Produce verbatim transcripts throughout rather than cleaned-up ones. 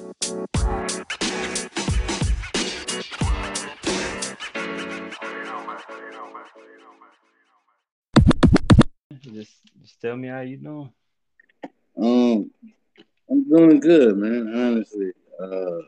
Just, just tell me how you doing. Um, I'm doing good, man. Honestly, uh,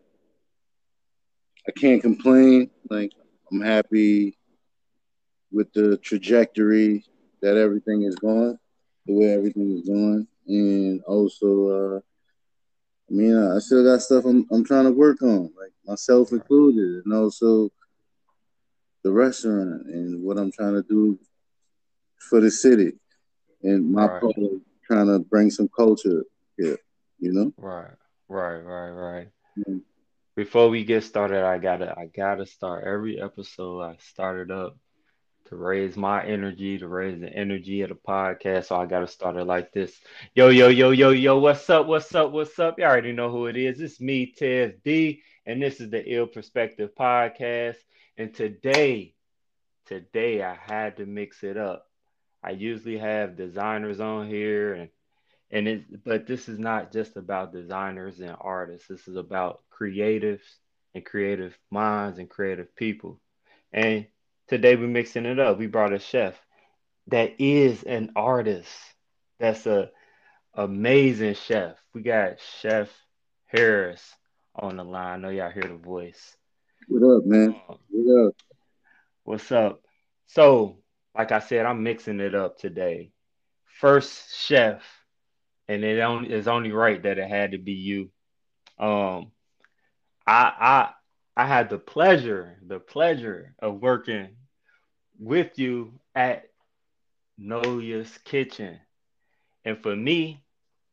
I can't complain. Like, I'm happy with the trajectory that everything is going, the way everything is going, and also, uh, I mean, I still got stuff I'm I'm trying to work on, like myself Right, included, and also the restaurant and what I'm trying to do for the city and my right, part of trying to bring some culture here. You know. right, right, right, right. Mm. Before we get started, I gotta, I gotta start every episode. I started up to raise my energy, to raise the energy of the podcast. So I gotta start it like this. Yo, yo, yo, yo, yo. What's up? What's up? What's up? You already know who it is. It's me, Tez D, and this is the Ill Perspective Podcast. And today, today I had to mix it up. I usually have designers on here and and it but this is not just about designers and artists. This is about creatives and creative minds and creative people. And today we're mixing it up. We brought a chef that is an artist. That's a amazing chef. We got Chef Harris on the line. I know y'all hear the voice. What up, man? Um, What up? what's up? So, like I said, I'm mixing it up today. First chef, and it only is only right that it had to be you. Um, I I I had the pleasure, the pleasure of working with you at Nolia's Kitchen. And for me,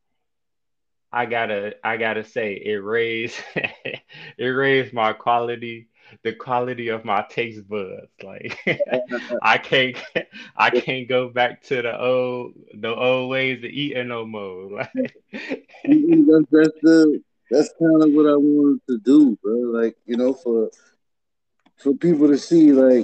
I gotta I gotta say it raised it raised my quality, the quality of my taste buds. Like I can't I can't go back to the old the old ways of eating no more. And- Like and That's that's the that's kind of what I wanted to do, bro. Like you know, for for people to see like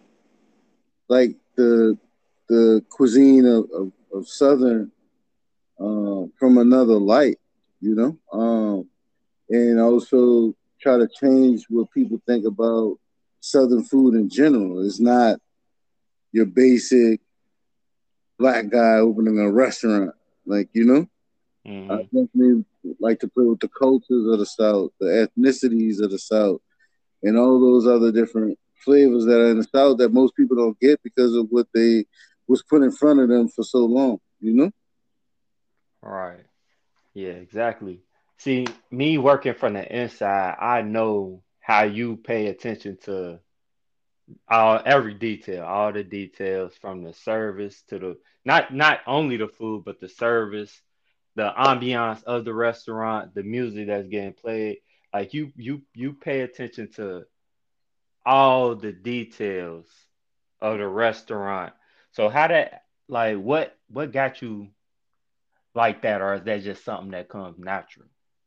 like the the cuisine of of, of Southern um, from another light, you know, um, and also try to change what people think about Southern food in general. It's not your basic black guy opening a restaurant, like you know. I hmm definitely like to play with the cultures of the South, the ethnicities of the South, and all those other different flavors that are in the South that most people don't get because of what they was put in front of them for so long. You know? Right. Yeah, exactly. See, me working from the inside, I know how you pay attention to all every detail, all the details from the service to the not not only the food, but the service, the ambiance of the restaurant, the music that's getting played. Like you you you pay attention to all the details of the restaurant. So how that like what what got you like that, or is that just something that comes natural?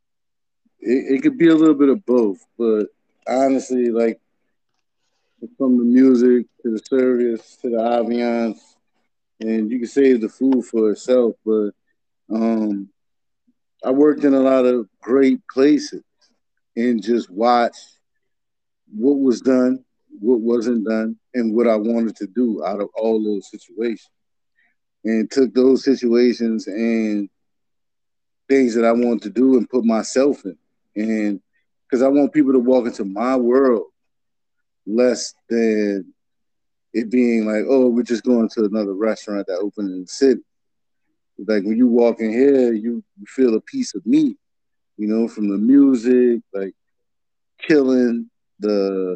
It, it could be a little bit of both, but honestly, like from the music to the service to the ambiance, and you can save the food for itself. But um, I worked in a lot of great places and just watched what was done, what wasn't done, and what I wanted to do out of all those situations. And took those situations and things that I wanted to do and put myself in. And because I want people to walk into my world less than it being like, oh, we're just going to another restaurant that opened in the city. Like when you walk in here, you, you feel a piece of me, you know, from the music, like killing the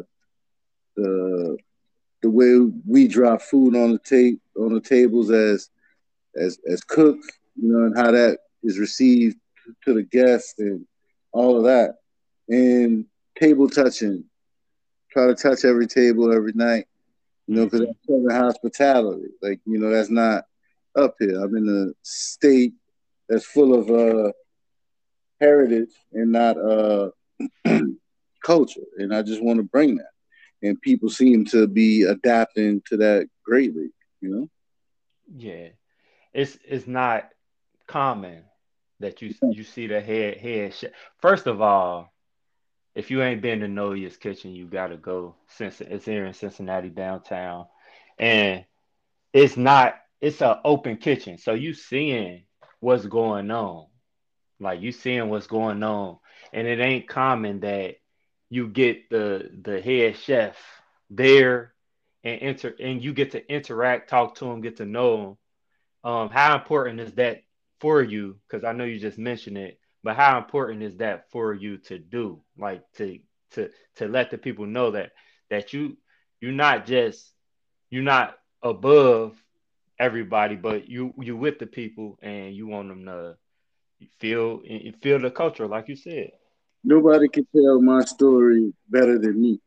the the way we drop food on the tape on the tables as as as cooks, you know, and how that is received to the guests and all of that. And table touching, try to touch every table every night, you know, because hmm that's Southern hospitality. Like, you know, that's not up here. I'm in a state that's full of uh, heritage and not uh, culture, and I just want to bring that. And people seem to be adapting to that greatly, you know. Yeah. It's it's not common. that you you see the head head chef. First of all, if you ain't been to Noia's Kitchen, you gotta go. Since it's here in Cincinnati downtown, and it's not it's an open kitchen, so you seeing what's going on. Like you seeing what's going on, and it ain't common that you get the the head chef there and enter and you get to interact, talk to him, get to know him. Um, how important is that for you? Because I know you just mentioned it, but how important is that for you to do? Like to to to let the people know that that you you're not just you're not above everybody, but you you with the people and you want them to feel feel the culture, like you said. Nobody can tell my story better than me.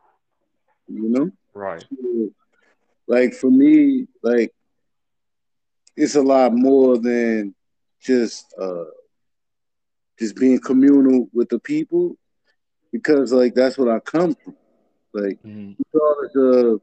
You know, Right. so, like for me, like it's a lot more than just uh just being communal with the people because like that's what I come from. Like Hmm. regardless of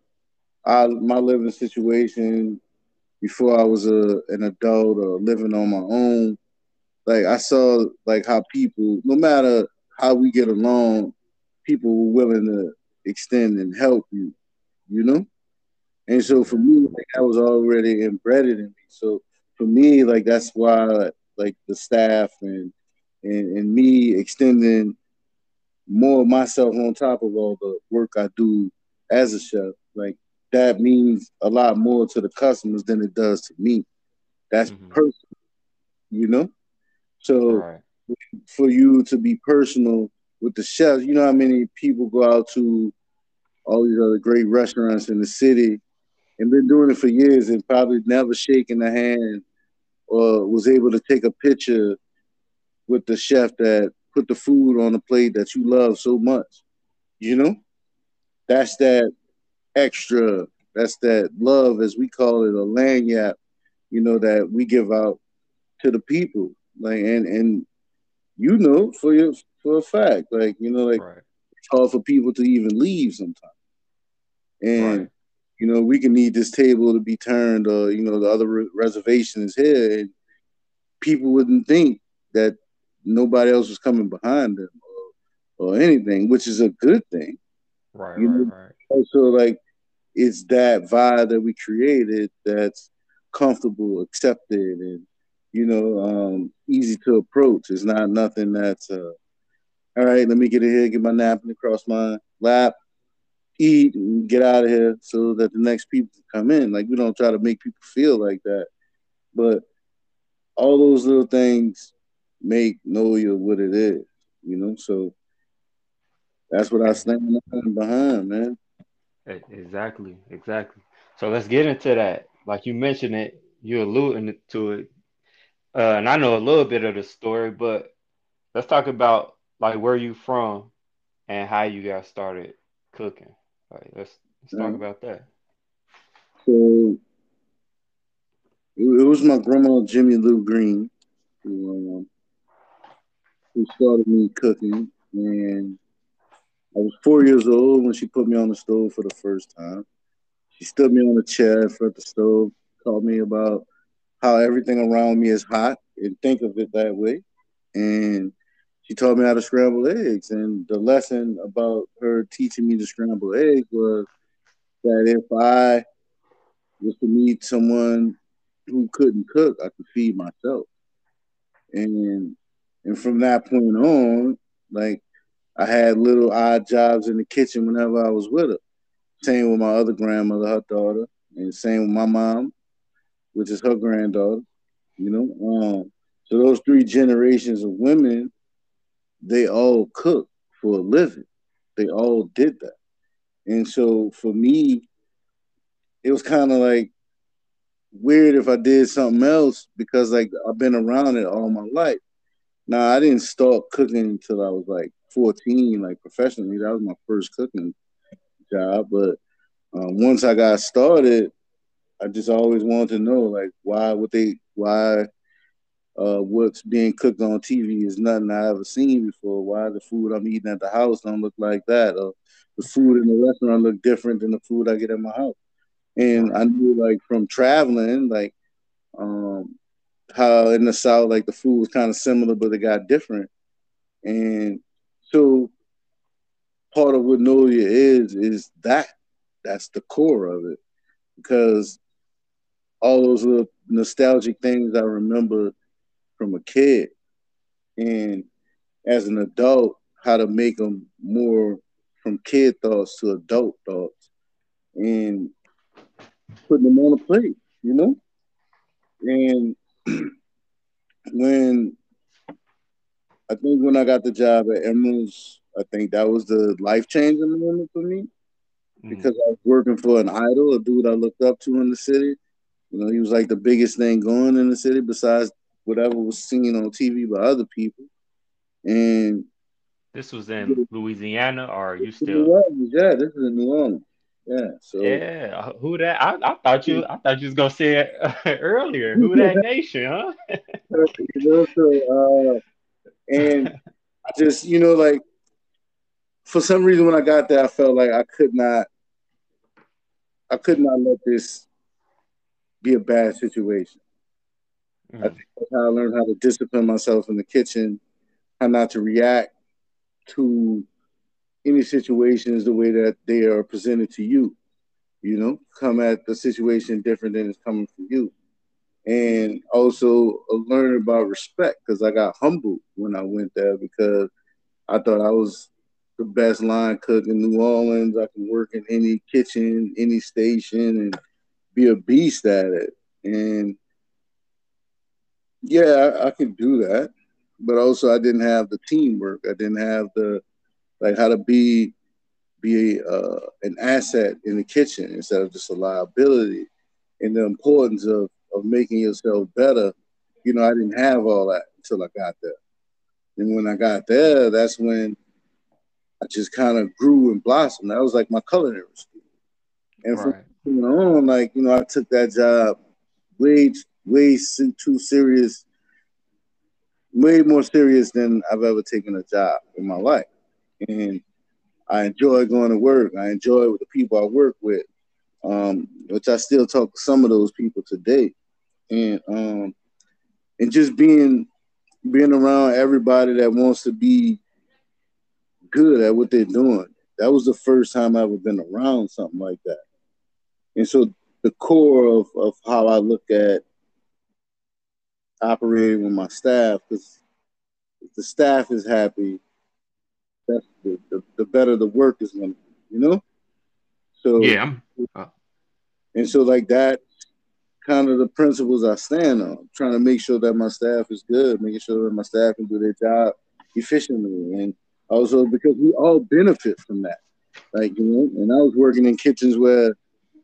I, my living situation before I was a an adult or living on my own, like I saw like how people, no matter how we get along, people were willing to extend and help you, you know. And so for me, Exactly. like that was already embedded in me. So for me, like that's why like the staff and and, and me extending more of myself on top of all the work I do as a chef, like that means a lot more to the customers than it does to me. That's Hmm. personal, you know? So Right. for you to be personal with the chefs, you know how many people go out to all these other great restaurants in the city and been doing it for years and probably never shaken a hand or was able to take a picture with the chef that put the food on the plate that you love so much. You know, that's that extra, that's that love, as we call it, a lanyard, you know, that we give out to the people. Like, and, and, you know, for your, for a fact, like, you know, like Right. it's hard for people to even leave sometimes. And, Right. you know, we can need this table to be turned or, you know, the other re- reservation is here. And people wouldn't think that nobody else was coming behind them or, or anything, which is a good thing. Right. You Right. know, Right. also like it's that vibe that we created that's comfortable, accepted, and you know, um, easy to approach. It's not nothing that's uh, all right. Let me get in here, get my napkin across my lap, eat, and get out of here, so that the next people come in. Like we don't try to make people feel like that, but all those little things make Noya what it is, you know. So that's what I Ex- stand behind, man. e- Exactly. Exactly. So let's get into that. Like you mentioned it, you alluding to it, uh, and I know a little bit of the story, but let's talk about like where you from and how you got started cooking. Like let's let's talk Right? about that. So it, it was my grandma Jimmy Lou Green who, um, who started me cooking, and I was four years old when she put me on the stove for the first time. She stood me on a chair in front of the stove, taught me about how everything around me is hot and think of it that way. And she taught me how to scramble eggs. And the lesson about her teaching me to scramble eggs was that if I was to meet someone who couldn't cook, I could feed myself. And and from that point on, like I had little odd jobs in the kitchen whenever I was with her. Same with my other grandmother, her daughter, and same with my mom, which is her granddaughter. You know, um, so those three generations of women, they all cook for a living. They all did that, and so for me, it was kind of like weird if I did something else because like I've been around it all my life. Now I didn't start cooking until I was like fourteen, like professionally. That was my first cooking job. But um, once I got started, I just always wanted to know like why would they why uh, what's being cooked on T V is nothing I ever seen before. Why the food I'm eating at the house don't look like that, or the food in the restaurant look different than the food I get in my house. And I Right. knew like from traveling, like um, how in the South, like the food was kind of similar, but it got different. And so part of what Nolia is is that that's the core of it because all those little nostalgic things I remember from a kid, and as an adult, how to make them more from kid thoughts to adult thoughts, and putting them on a plate, you know. And when I think when I got the job at Emerald's, I think that was the life changing moment for me Mm. because I was working for an idol, a dude I looked up to in the city. You know, he was like the biggest thing going in the city besides whatever was seen on T V by other people. And This was in Louisiana, or are you New still? Orleans, yeah, this is in New Orleans. Yeah, so Yeah, uh, who that? I, I thought you, I thought you was gonna say it earlier. Who that nation, huh? you know, so uh, and I just, you know, like for some reason when I got there, I felt like I could not, I could not let this be a bad situation. I Mm, think that's how I learned how to discipline myself in the kitchen, how not to react to any situations the way that they are presented to you. You know, come at the situation different than it's coming from you. And also uh, learn about respect because I got humbled when I went there because I thought I was the best line cook in New Orleans. I can work in any kitchen, any station, and be a beast at it. And yeah, I, I could do that. But also, I didn't have the teamwork. I didn't have the like how to be be uh, an asset in the kitchen instead of just a liability. And the importance of of making yourself better. You know, I didn't have all that until I got there. And when I got there, that's when I just kind of grew and blossomed. That was like my culinary school. And from right. you know on, like you know, I took that job way way too serious, way more serious than I've ever taken a job in my life. And I enjoy going to work. I enjoy with the people I work with, um, which I still talk to some of those people today. And um, and just being being around everybody that wants to be good at what they're doing. That was the first time I ever been around something like that. And so the core of, of how I look at operating with my staff, because if the staff is happy, that's the, the, the better the work is going to be, you know? So, Yeah, I'm. Uh, and so like that, kind of the principles I stand on, trying to make sure that my staff is good, making sure that my staff can do their job efficiently. And also because we all benefit from that. Like, you know, and I was working in kitchens where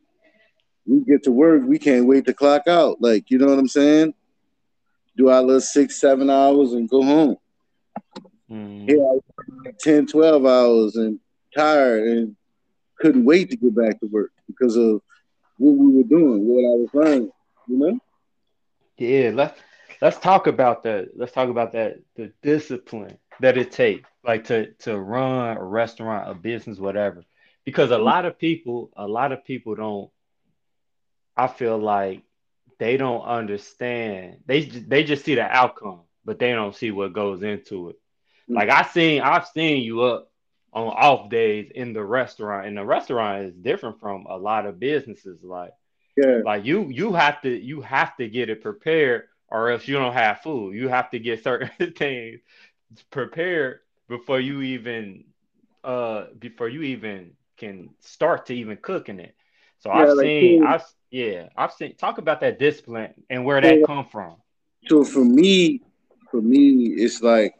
we get to work, we can't wait to clock out. Like, you know what I'm saying? Do our little six, seven hours and go home. Here mm, I was like ten, twelve hours and tired and couldn't wait to get back to work because of what we were doing, what I was learning, you know? yeah, let's let's talk about that. Let's talk about that. The discipline that it takes, like to to run a restaurant, a business, whatever. Because a lot of people, a lot of people don't. I feel like they don't understand. They ju- they just see the outcome, but they don't see what goes into it. Like I seen, I've seen you up on off days in the restaurant, and the restaurant is different from a lot of businesses. Like Yeah, like you you have to you have to get it prepared, or else you don't have food. You have to get certain things prepared before you even uh before you even can start to even cooking it. So yeah, I've like seen so, I've yeah I've seen talk about that discipline and where that so, come from. so for me, for me, it's like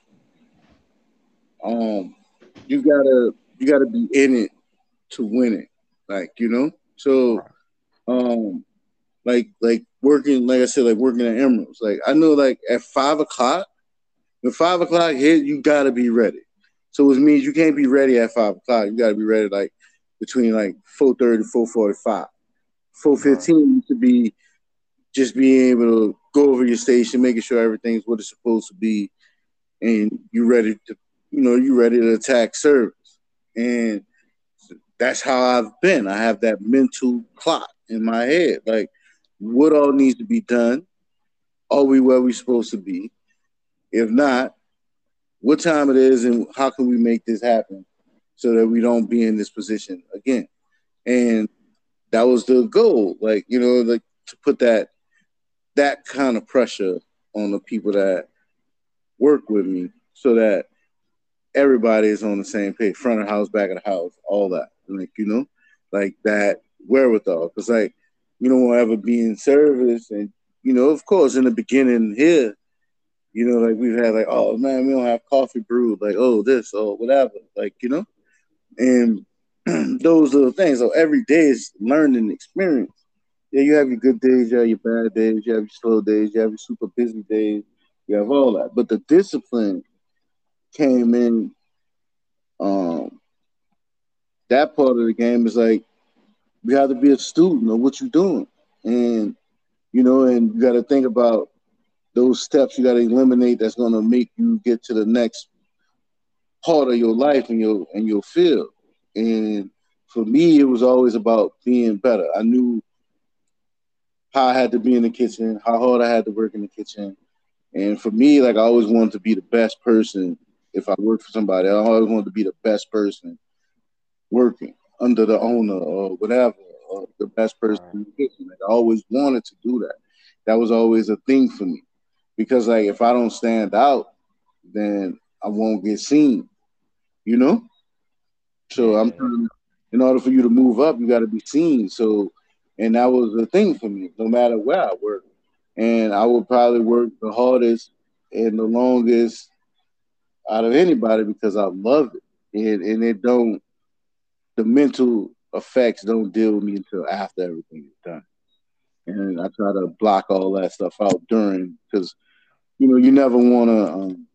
um, you gotta you gotta be in it to win it, like you know. So Right. um, like like working, like I said, like working at Emeralds. Like I know, like at five o'clock, when five o'clock hit, you gotta be ready. So which means you can't be ready at five o'clock. You gotta be ready like between like four thirty, four forty five. Four Right. fifteen you should be just being able to go over your station, making sure everything's what it's supposed to be, and you ready to, you know, you ready to attack service. And that's how I've been. I have that mental clock in my head, like what all needs to be done, Are we where we supposed to be? If not, what time it is and how can we make this happen so that we don't be in this position again? And that was the goal, like, you know, like to put that that kind of pressure on the people that work with me so that everybody is on the same page, front of the house, back of the house, all that. Like, you know, like that wherewithal. Because, like, you don't want to ever be in service. And, you know, of course, in the beginning here, you know, like we've had, like, oh, man, we don't have coffee brewed. Like, oh, this or whatever. Like, you know, and those are the things. So every day is learning experience. Yeah, you have your good days, you have your bad days, you have your slow days, you have your super busy days, you have all that. But the discipline came in. Um, that part of the game is like you have to be a student of what you're doing, and you know, and you got to think about those steps you got to eliminate. That's going to make you get to the next part of your life and your and your field. And for me, it was always about being better. I knew how I had to be in the kitchen, how hard I had to work in the kitchen, and for me, like I always wanted to be the best person. If I worked for somebody, I always wanted to be the best person working under the owner or whatever, or the best person Right. in the kitchen. Like I always wanted to do that. That was always a thing for me because, like, if I don't stand out, then I won't get seen. You know. So I'm Yeah. trying to, in order for you to move up, you got to be seen. So, and that was the thing for me. No matter where I work, and I would probably work the hardest and the longest out of anybody because I love it, and and it don't the mental effects don't deal with me until after everything is done. And I try to block all that stuff out during because you know you never want to um,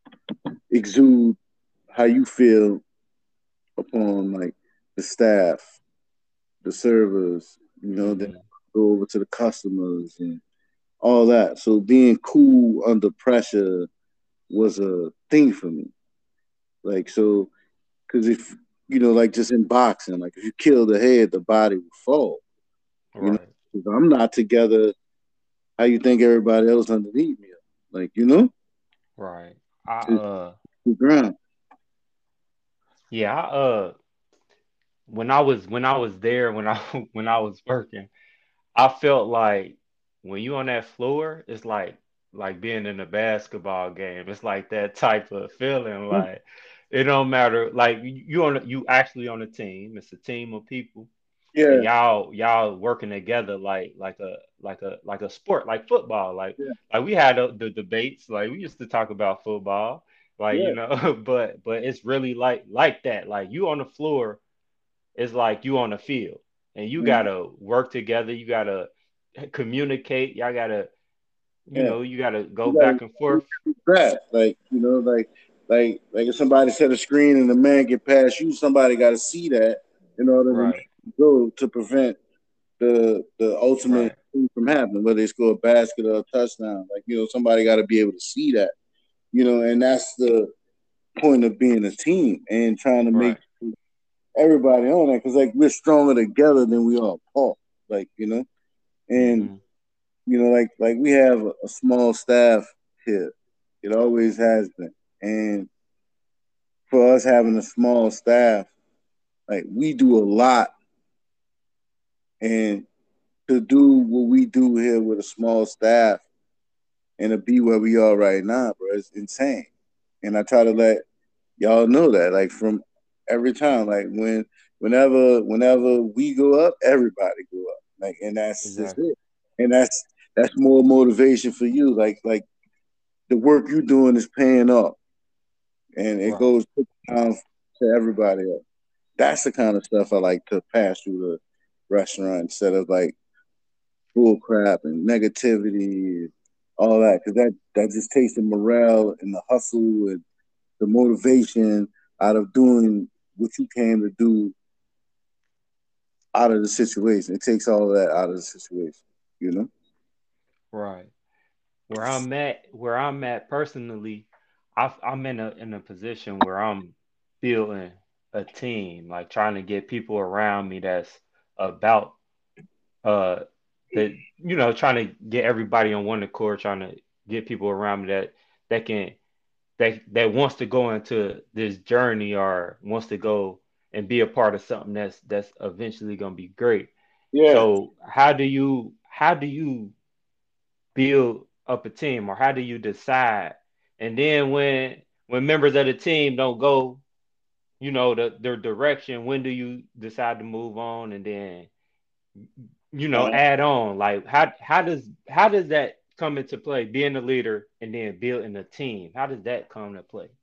exude how you feel upon like the staff, the servers, you know, then Hmm. go over to the customers and all that. So being cool under pressure was a thing for me. Like so, because if you know, like just in boxing, like if you kill the head, the body will fall. You know, Right. if I'm not together, how you think everybody else underneath me? Like, you know, Right. I to uh the ground. yeah, I uh when I was when I was there when I when I was working, I felt like when you on that floor, it's like like being in a basketball game. It's like that type of feeling. Like it don't matter. Like you you on a- you actually on a team. It's a team of people, and Yeah, y'all y'all working together like like a like a like a sport like football. Like yeah, like we had the, the debates. Like we used to talk about football. Like you yeah, know, but but it's really like like that. Like you on the floor, it's like you on the field, and you mhm, gotta work together. You gotta communicate. Y'all gotta, you yeah. know, you gotta go You got back and forth. to grasp, like you know, like like like if somebody set a screen and the man get past you, somebody got to see that in order to Right, go to prevent the the ultimate right, thing from happening, whether they score a basket or a touchdown. Like you know, somebody got to be able to see that. You know, and that's the point of being a team and trying to make right. everybody on that because like we're stronger together than we are apart. Like you know, and Hmm. you know, like like we have a, a small staff here. It always has been, and for us having a small staff, like we do a lot, and to do what we do here with a small staff and to be where we are right now, bro, it's insane. And I try to let y'all know that, like from every time, like when, whenever, whenever we go up, everybody go up, like, and that's just Exactly. it. And that's that's more motivation for you, like like the work you're doing is paying off, and it Right. goes down to everybody else. That's the kind of stuff I like to pass through the restaurant instead of like bull crap and negativity and all that, because that that just takes the morale and the hustle and the motivation out of doing what you came to do out of the situation. It takes all of that out of the situation, you know? Right. Where I'm at, where I'm at personally, I, I'm in a in a position where I'm building a team, like trying to get people around me that's about uh that you know trying to get everybody on one accord, trying to get people around me that that can that that wants to go into this journey or wants to go and be a part of something that's that's eventually going to be great. Yeah. So how do you how do you build up a team, or how do you decide? And then when when members of the team don't go, you know, the their direction, when do you decide to move on and then you know Uh, add on? Like how how does how does that come into play? Being a leader and then building a team. How does that come to play?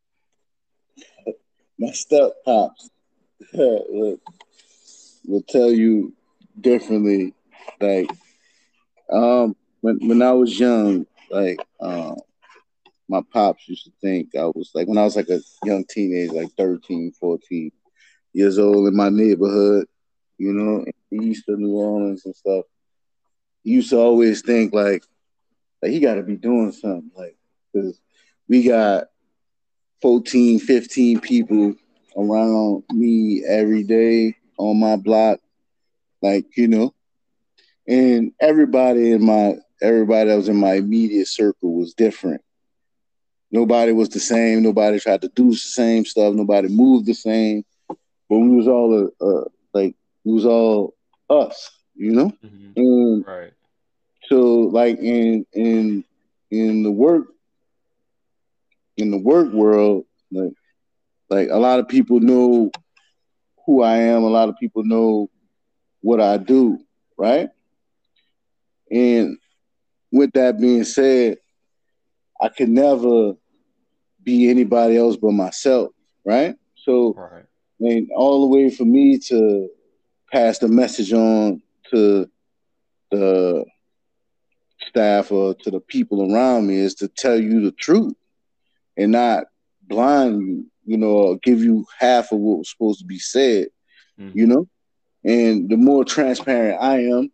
my step pops will, will tell you differently. Like, um, when when I was young, like, um, my pops used to think I was like when I was like a young teenager, like thirteen, fourteen years old in my neighborhood, you know, in east of New Orleans and stuff. He used to always think like, like he got to be doing something, like, because we got fourteen, fifteen people around me every day on my block, like, you know, and everybody in my everybody that was in my immediate circle was different. Nobody was the same. Nobody tried to do the same stuff. Nobody moved the same. But we was all uh, uh like we was all us, you know. Hmm. And Right. so, like in in in the work in the work world, like like a lot of people know who I am. A lot of people know what I do, right? And with that being said, I could never be anybody else but myself, right? So, Right. I mean, all the way for me to pass the message on to the staff or to the people around me is to tell you the truth and not blind you, you know, or give you half of what was supposed to be said, you Hmm. know? And the more transparent I am,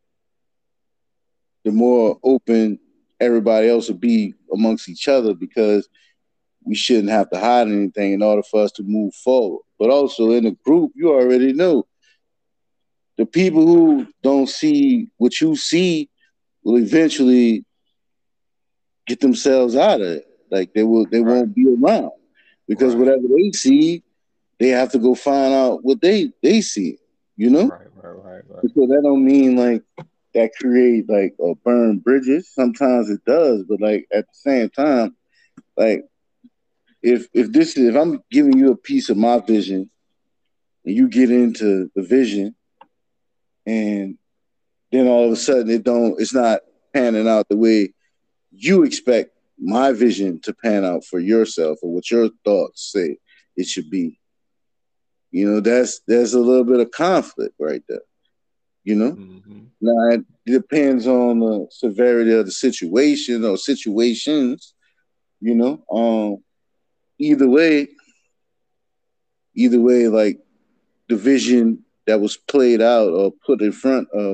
the more open everybody else will be amongst each other because we shouldn't have to hide anything in order for us to move forward. But also in a group, you already know the people who don't see what you see will eventually get themselves out of it. Like they will, they Right. won't be around because Right. whatever they see, they have to go find out what they they see. You know, Right. Right. Right. Right. so that don't mean like that create like or burn bridges. Sometimes it does, but like at the same time, like if if this is if I'm giving you a piece of my vision and you get into the vision and then all of a sudden it don't it's not panning out the way you expect my vision to pan out for yourself or what your thoughts say it should be. You know, that's there's a little bit of conflict right there. You know, Hmm. now it depends on the severity of the situation or situations. You know, um, either way, either way, like the vision that was played out or put in front of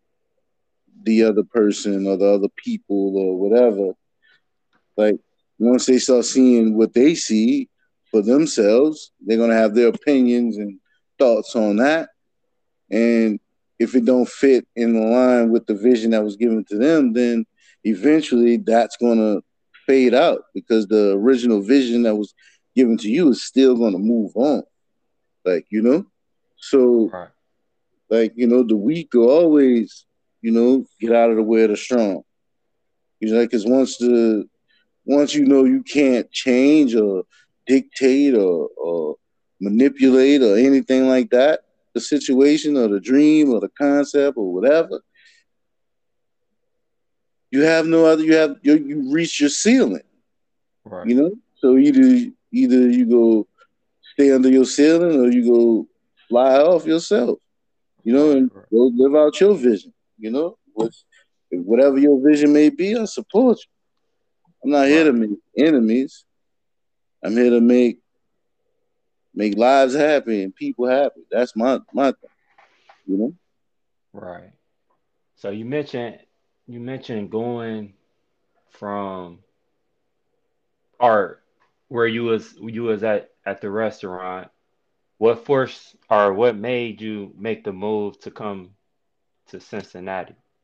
the other person or the other people or whatever, like once they start seeing what they see for themselves, they're gonna have their opinions and thoughts on that. And if it don't fit in the line with the vision that was given to them, then eventually that's gonna fade out because the original vision that was given to you is still gonna move on. Like, you know? So Right. like, you know, the weak will always, you know, get out of the way of the strong. You know, because once the once you know you can't change or dictate or, or manipulate or anything like that, the situation or the dream or the concept or whatever, you have no other. You have you, you reach your ceiling. Right. You know, so either either you go stay under your ceiling or you go fly off yourself. You know, Right. and Right. go live out your vision. You know, What's, whatever your vision may be, I support you. I'm not here to Right. make enemies. I'm here to make make lives happy and people happy. That's my my thing, you know. Right. So you mentioned you mentioned going from art where you was you was at at the restaurant. What forced or what made you make the move to come to Cincinnati?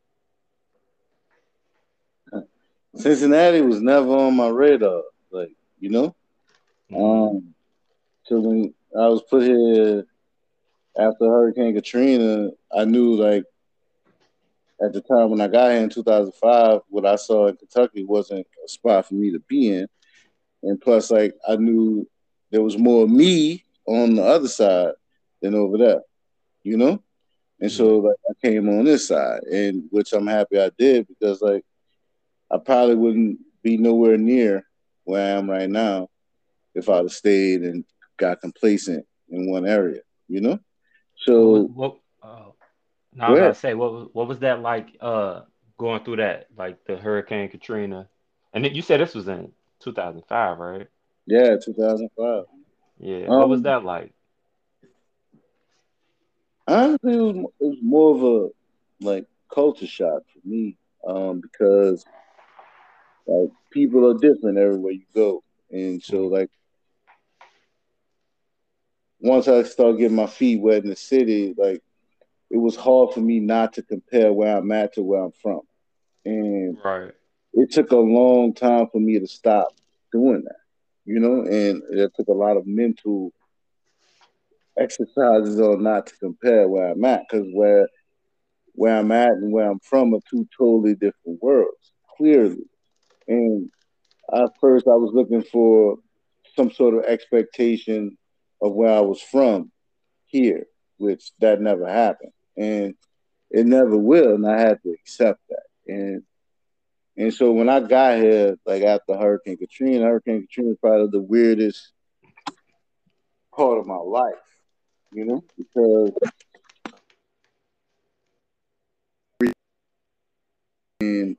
Cincinnati was never on my radar. Like, you know? Mm-hmm. Um, so when I was put here after Hurricane Katrina, I knew like at the time when I got here in two thousand five, what I saw in Kentucky wasn't a spot for me to be in. And plus, like, I knew there was more me on the other side than over there, you know? And Yeah. so like I came on this side, and which I'm happy I did because like I probably wouldn't be nowhere near where I am right now if I'd have stayed and got complacent in one area, you know? What was So what? Uh, now I go was ahead. about to say, what was what was that like? Uh, going through that, like the Hurricane Katrina, and then you said this was in two thousand five, right? Yeah, two thousand five. Yeah. What was Um, that like? honestly, it was, it was more of a like culture shock for me, um, because like people are different everywhere you go, and so Mm, like once I start getting my feet wet in the city, like it was hard for me not to compare where I'm at to where I'm from, and right. it took a long time for me to stop doing that, you know, and it took a lot of mental exercises on not to compare where I'm at because where where I'm at and where I'm from are two totally different worlds, clearly. And at first, I was looking for some sort of expectation of where I was from here, which that never happened, and it never will, and I had to accept that. And and so when I got here, like after Hurricane Katrina, Hurricane Katrina was probably the weirdest part of my life, you know, because and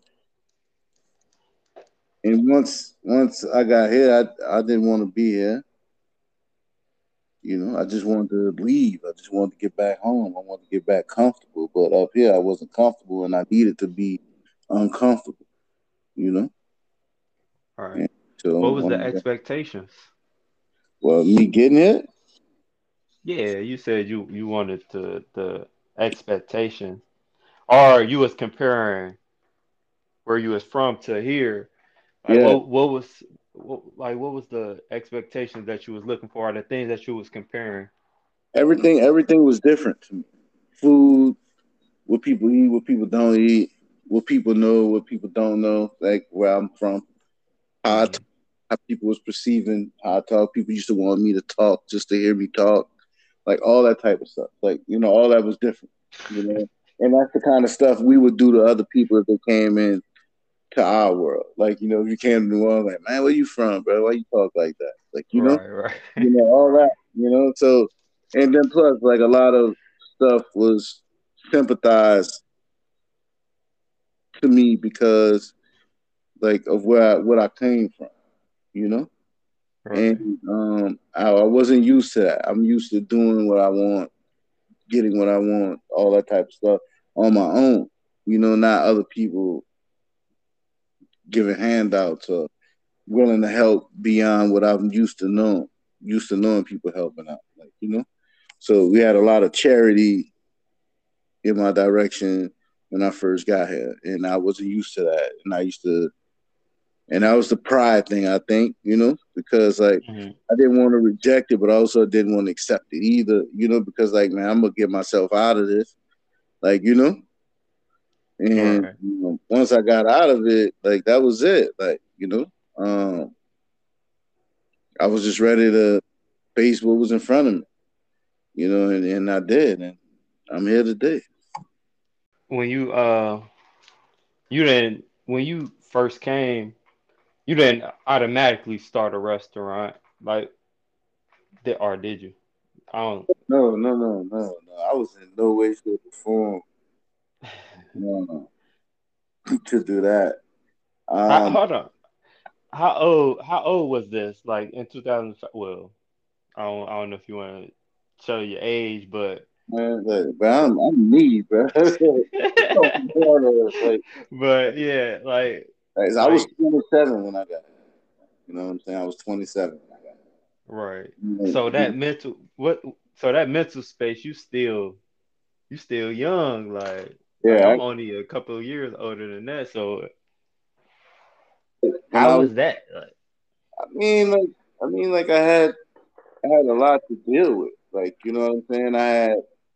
and once once I got here, I I didn't want to be here. You know, I just wanted to leave. I just wanted to get back home. I wanted to get back comfortable. But up here, I wasn't comfortable, and I needed to be uncomfortable. You know, All right. and so What was the um, expectations? well, me getting it, Yeah, you said you you wanted to the expectations, or you was comparing where you was from to here. Like yeah, what what was what, like what was the expectations that you was looking for, or the things that you was comparing? everything everything was different to me. Food, what people eat, what people don't eat, what people know, what people don't know. Like where I'm from, how I talk, Hmm. how people was perceiving how I talk. People used to want me to talk just to hear me talk, like all that type of stuff. Like you know, all that was different. You know, and that's the kind of stuff we would do to other people if they came in to our world. Like you know, if you came to New Orleans, like man, where you from, bro? Why you talk like that? Like you know, Right, right, you know all right, that. You know, so and then plus like a lot of stuff was sympathized to me because like of where I, what I came from. You know. And right. um, I, I wasn't used to that. I'm used to doing what I want, getting what I want, all that type of stuff on my own. You know, not other people giving handouts or willing to help beyond what I'm used to knowing. Used to knowing people helping out, like you know. So we had a lot of charity in my direction when I first got here, and I wasn't used to that. And I used to, and that was the pride thing, I think, you know, because like Hmm. I didn't want to reject it, but I also didn't want to accept it either, you know, because like man, I'm gonna get myself out of this, like you know. And Right. you know, once I got out of it, like that was it. Like, you know, um, I was just ready to face what was in front of me, you know, and, and I did. And I'm here today. When you uh you didn't when you first came, you didn't automatically start a restaurant like did or did you? I don't. No, no, no, no, no. I was in no way, shape, or form uh, to do that. How, Um, hold on. How old how old was this? Like in two thousand five? Well, I don't I don't know if you want to show your age, but man, like, but I'm, I'm me, bro. like, but yeah, like like, I was like twenty-seven when I got it. You know what I'm saying? I was twenty-seven when I got right. So it. that mental what so that mental space you still you still young like like Yeah, I'm only a couple of years older than that, so And I How was, was that? Like, I mean, like, I mean, like I had, I had a lot to deal with. Like, you know what I'm saying? I had,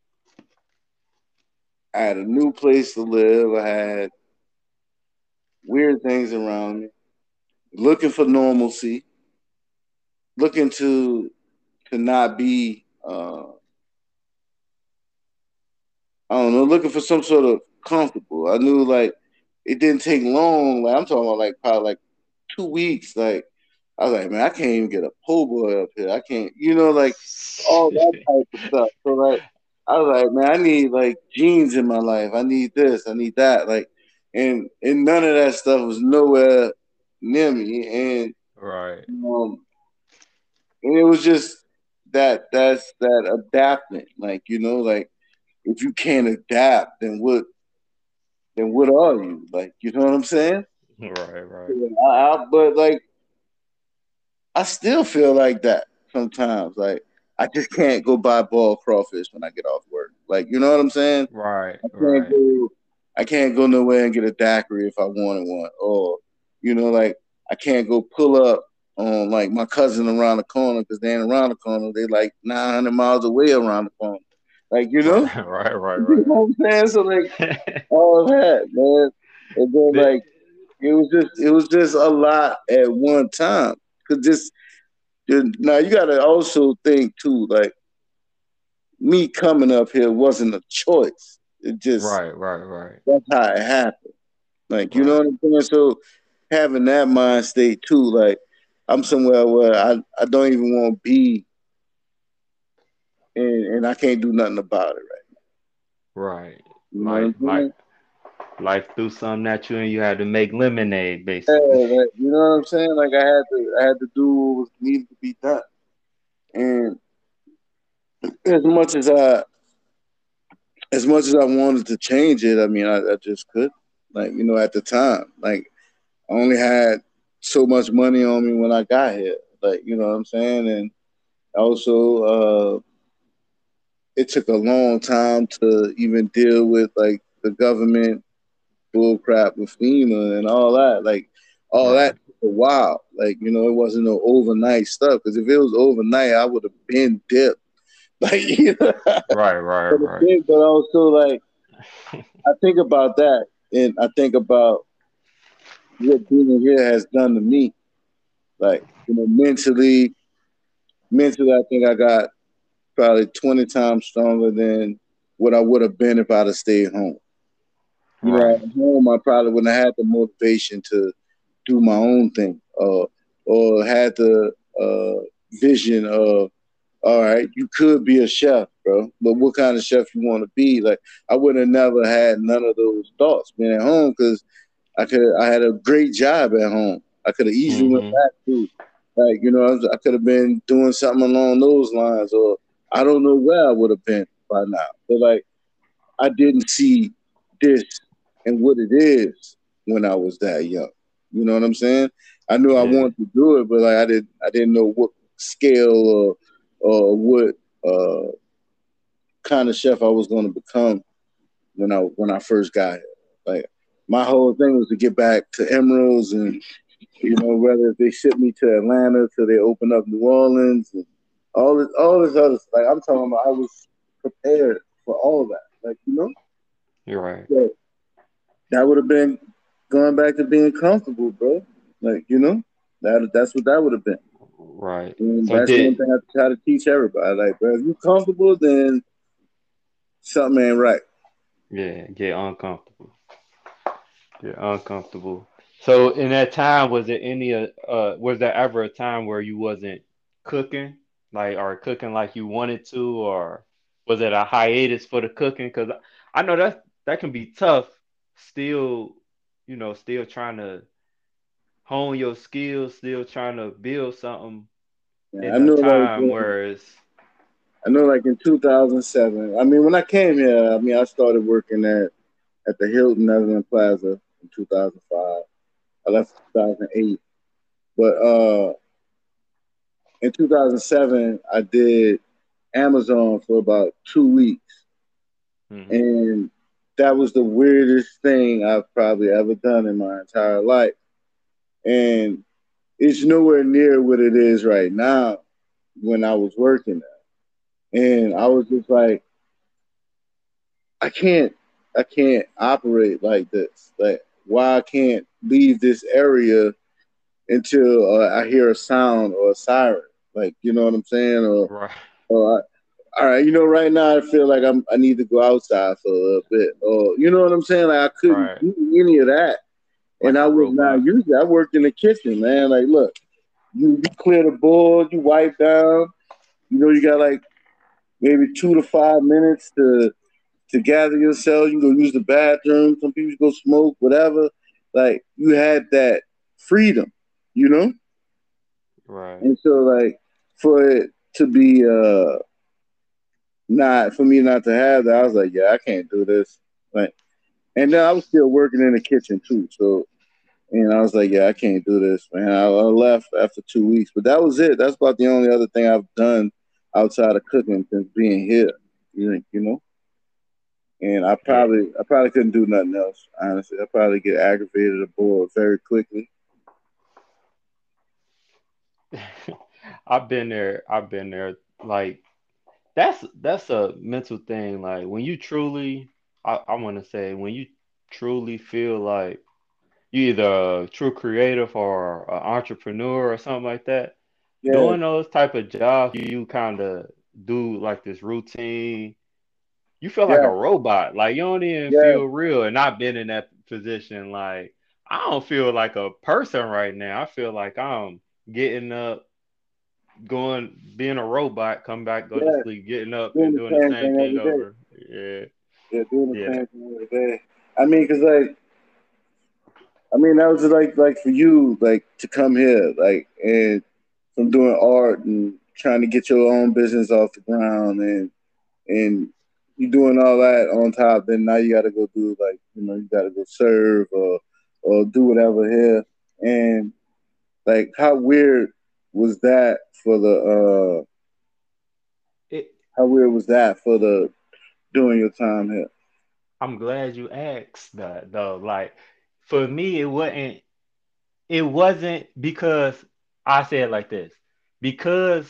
I had a new place to live. I had weird things around me. Looking for normalcy. Looking to to not be, uh, I don't know, looking for some sort of comfortable. I knew like it didn't take long. Like I'm talking about like probably like two weeks. Like I was like, man, I can't even get a po' boy up here. I can't, you know, like all that type of stuff. So like I was like, man, I need like jeans in my life. I need this. I need that. Like, and and none of that stuff was nowhere near me. And right, um, and it was just that that's that adapting. Like you know, like if you can't adapt, then what? Then what are you? Like you know what I'm saying? right, right, Yeah, I, I, but like I still feel like that sometimes. Like I just can't go buy ball crawfish when I get off work. Like you know what I'm saying? right, I can't right, go. I can't go nowhere and get a daiquiri if I wanted one, or you know, like I can't go pull up on like my cousin around the corner because they ain't around the corner. They like nine hundred miles away around the corner. Like you know, right, right, right, you know right. what I'm saying? So like all of that, man. And then The- like it was just it was just a lot at one time. Cause just now you gotta also think too, like me coming up here wasn't a choice. It just right, right, right, that's how it happened. Like you know right, what I'm saying? So having that mind state too, like I'm somewhere where I, I don't even want to be and, and I can't do nothing about it, right? right. You know what Like, I'm like saying? life threw something at you, and you had to make lemonade, Yeah, basically. like, you know what I'm saying? Like I had to I had to do what was needed to be done. And as much as I as much as I wanted to change it, I mean, I, I just couldn't. Like, you know, at the time, like I only had so much money on me when I got here. Like, you know what I'm saying? And also, uh, it took a long time to even deal with like the government bull crap with FEMA and all that. Like, all that Right, took a while. Like, you know, it wasn't no overnight stuff. Because if it was overnight, I would have been dipped. Like, you know, right, right, but, right, but also like I think about that, and I think about what being here has done to me. Like, you know, mentally, mentally, I think I got probably twenty times stronger than what I would have been if I'd have stayed home. You know, right, at home, I probably wouldn't have had the motivation to do my own thing, uh, or had the uh, vision of, all right, you could be a chef, bro, but what kind of chef you want to be? Like, I would have never had none of those thoughts being at home because I could, I had a great job at home. I could have easily went mm-hmm. back to, like, you know, I, was, I could have been doing something along those lines, or I don't know where I would have been by now. But like, I didn't see this and what it is when I was that young. You know what I'm saying? I knew I Yeah, wanted to do it, but like I didn't I didn't know what scale or or what uh, kind of chef I was going to become when I when I first got here. Like my whole thing was to get back to Emeralds, and you know whether they ship me to Atlanta till they open up New Orleans and all this all this other stuff. Like I'm talking about, I was prepared for all that. Like you know. you're right, So that would have been going back to being comfortable, bro. Like, you know, that that's what that would have been. right. And So that's one did thing I try to teach everybody. Like, bro, if you comfortable, then something ain't right. yeah, get uncomfortable, get uncomfortable. So in that time, was there any uh, uh was there ever a time where you wasn't cooking, like or cooking like you wanted to, or was it a hiatus for the cooking? Because I know that that can be tough. Still, you know, still trying to hone your skills, still trying to build something Yeah, I in a know, like, time uh, where it's I know, like in two thousand seven. I mean, when I came here, I mean, I started working at at the Hilton Netherland Plaza in two thousand five. I left in two thousand eight, but uh, in two thousand seven, I did Amazon for about two weeks. hmm And that was the weirdest thing I've probably ever done in my entire life. and it's nowhere near what it is right now when I was working there. And I was just like, I can't, I can't operate like this. Like, why I can't leave this area until uh, I hear a sound or a siren? Like, you know what I'm saying? Or, Right. or I, all right, you know, right now I feel like I'm, I need to go outside for a little bit. Or, you know what I'm saying? Like, I couldn't Right. do any of that. And Like I a was not robot. used to it. I worked in the kitchen, man. Like, look, you, you clear the board, you wipe down. You know, you got like maybe two to five minutes to to gather yourself. You can go use the bathroom. Some people go smoke, whatever. Like you had that freedom, you know. Right. And so, like, for it to be uh not for me not to have that, I was like, yeah, I can't do this. Like, and then I was still working in the kitchen too. So, and I was like, yeah, I can't do this, man. I, I left after two weeks, but that was it. That's about the only other thing I've done outside of cooking since being here. You know, you know. And I Yeah. probably, I probably couldn't do nothing else. Honestly, I probably get aggravated or bored very quickly. I've been there. I've been there. Like that's that's a mental thing. Like when you truly, I, I want to say, when you truly feel like you either a true creative or an entrepreneur or something like that, Yeah, doing those type of jobs, you kind of do like this routine. You feel like a yeah, robot. Like you don't even yeah, feel real. And I've been in that position. Like I don't feel like a person right now. I feel like I'm getting up, going, being a robot, come back, go to yeah. sleep, getting up Doing and the doing the same same thing thing every day. over. Yeah, Yeah, doing the yeah, same thing every day. I mean, cause like, I mean, that was like, like for you, like to come here, like, and from doing art and trying to get your own business off the ground, and and you doing all that on top. Then now you got to go do like, you know, you got to go serve or or do whatever here, and like, how weird was that for the uh it, how weird was that for the doing your time here? I'm glad you asked that though. Like for me, it wasn't. It wasn't because I said like this. Because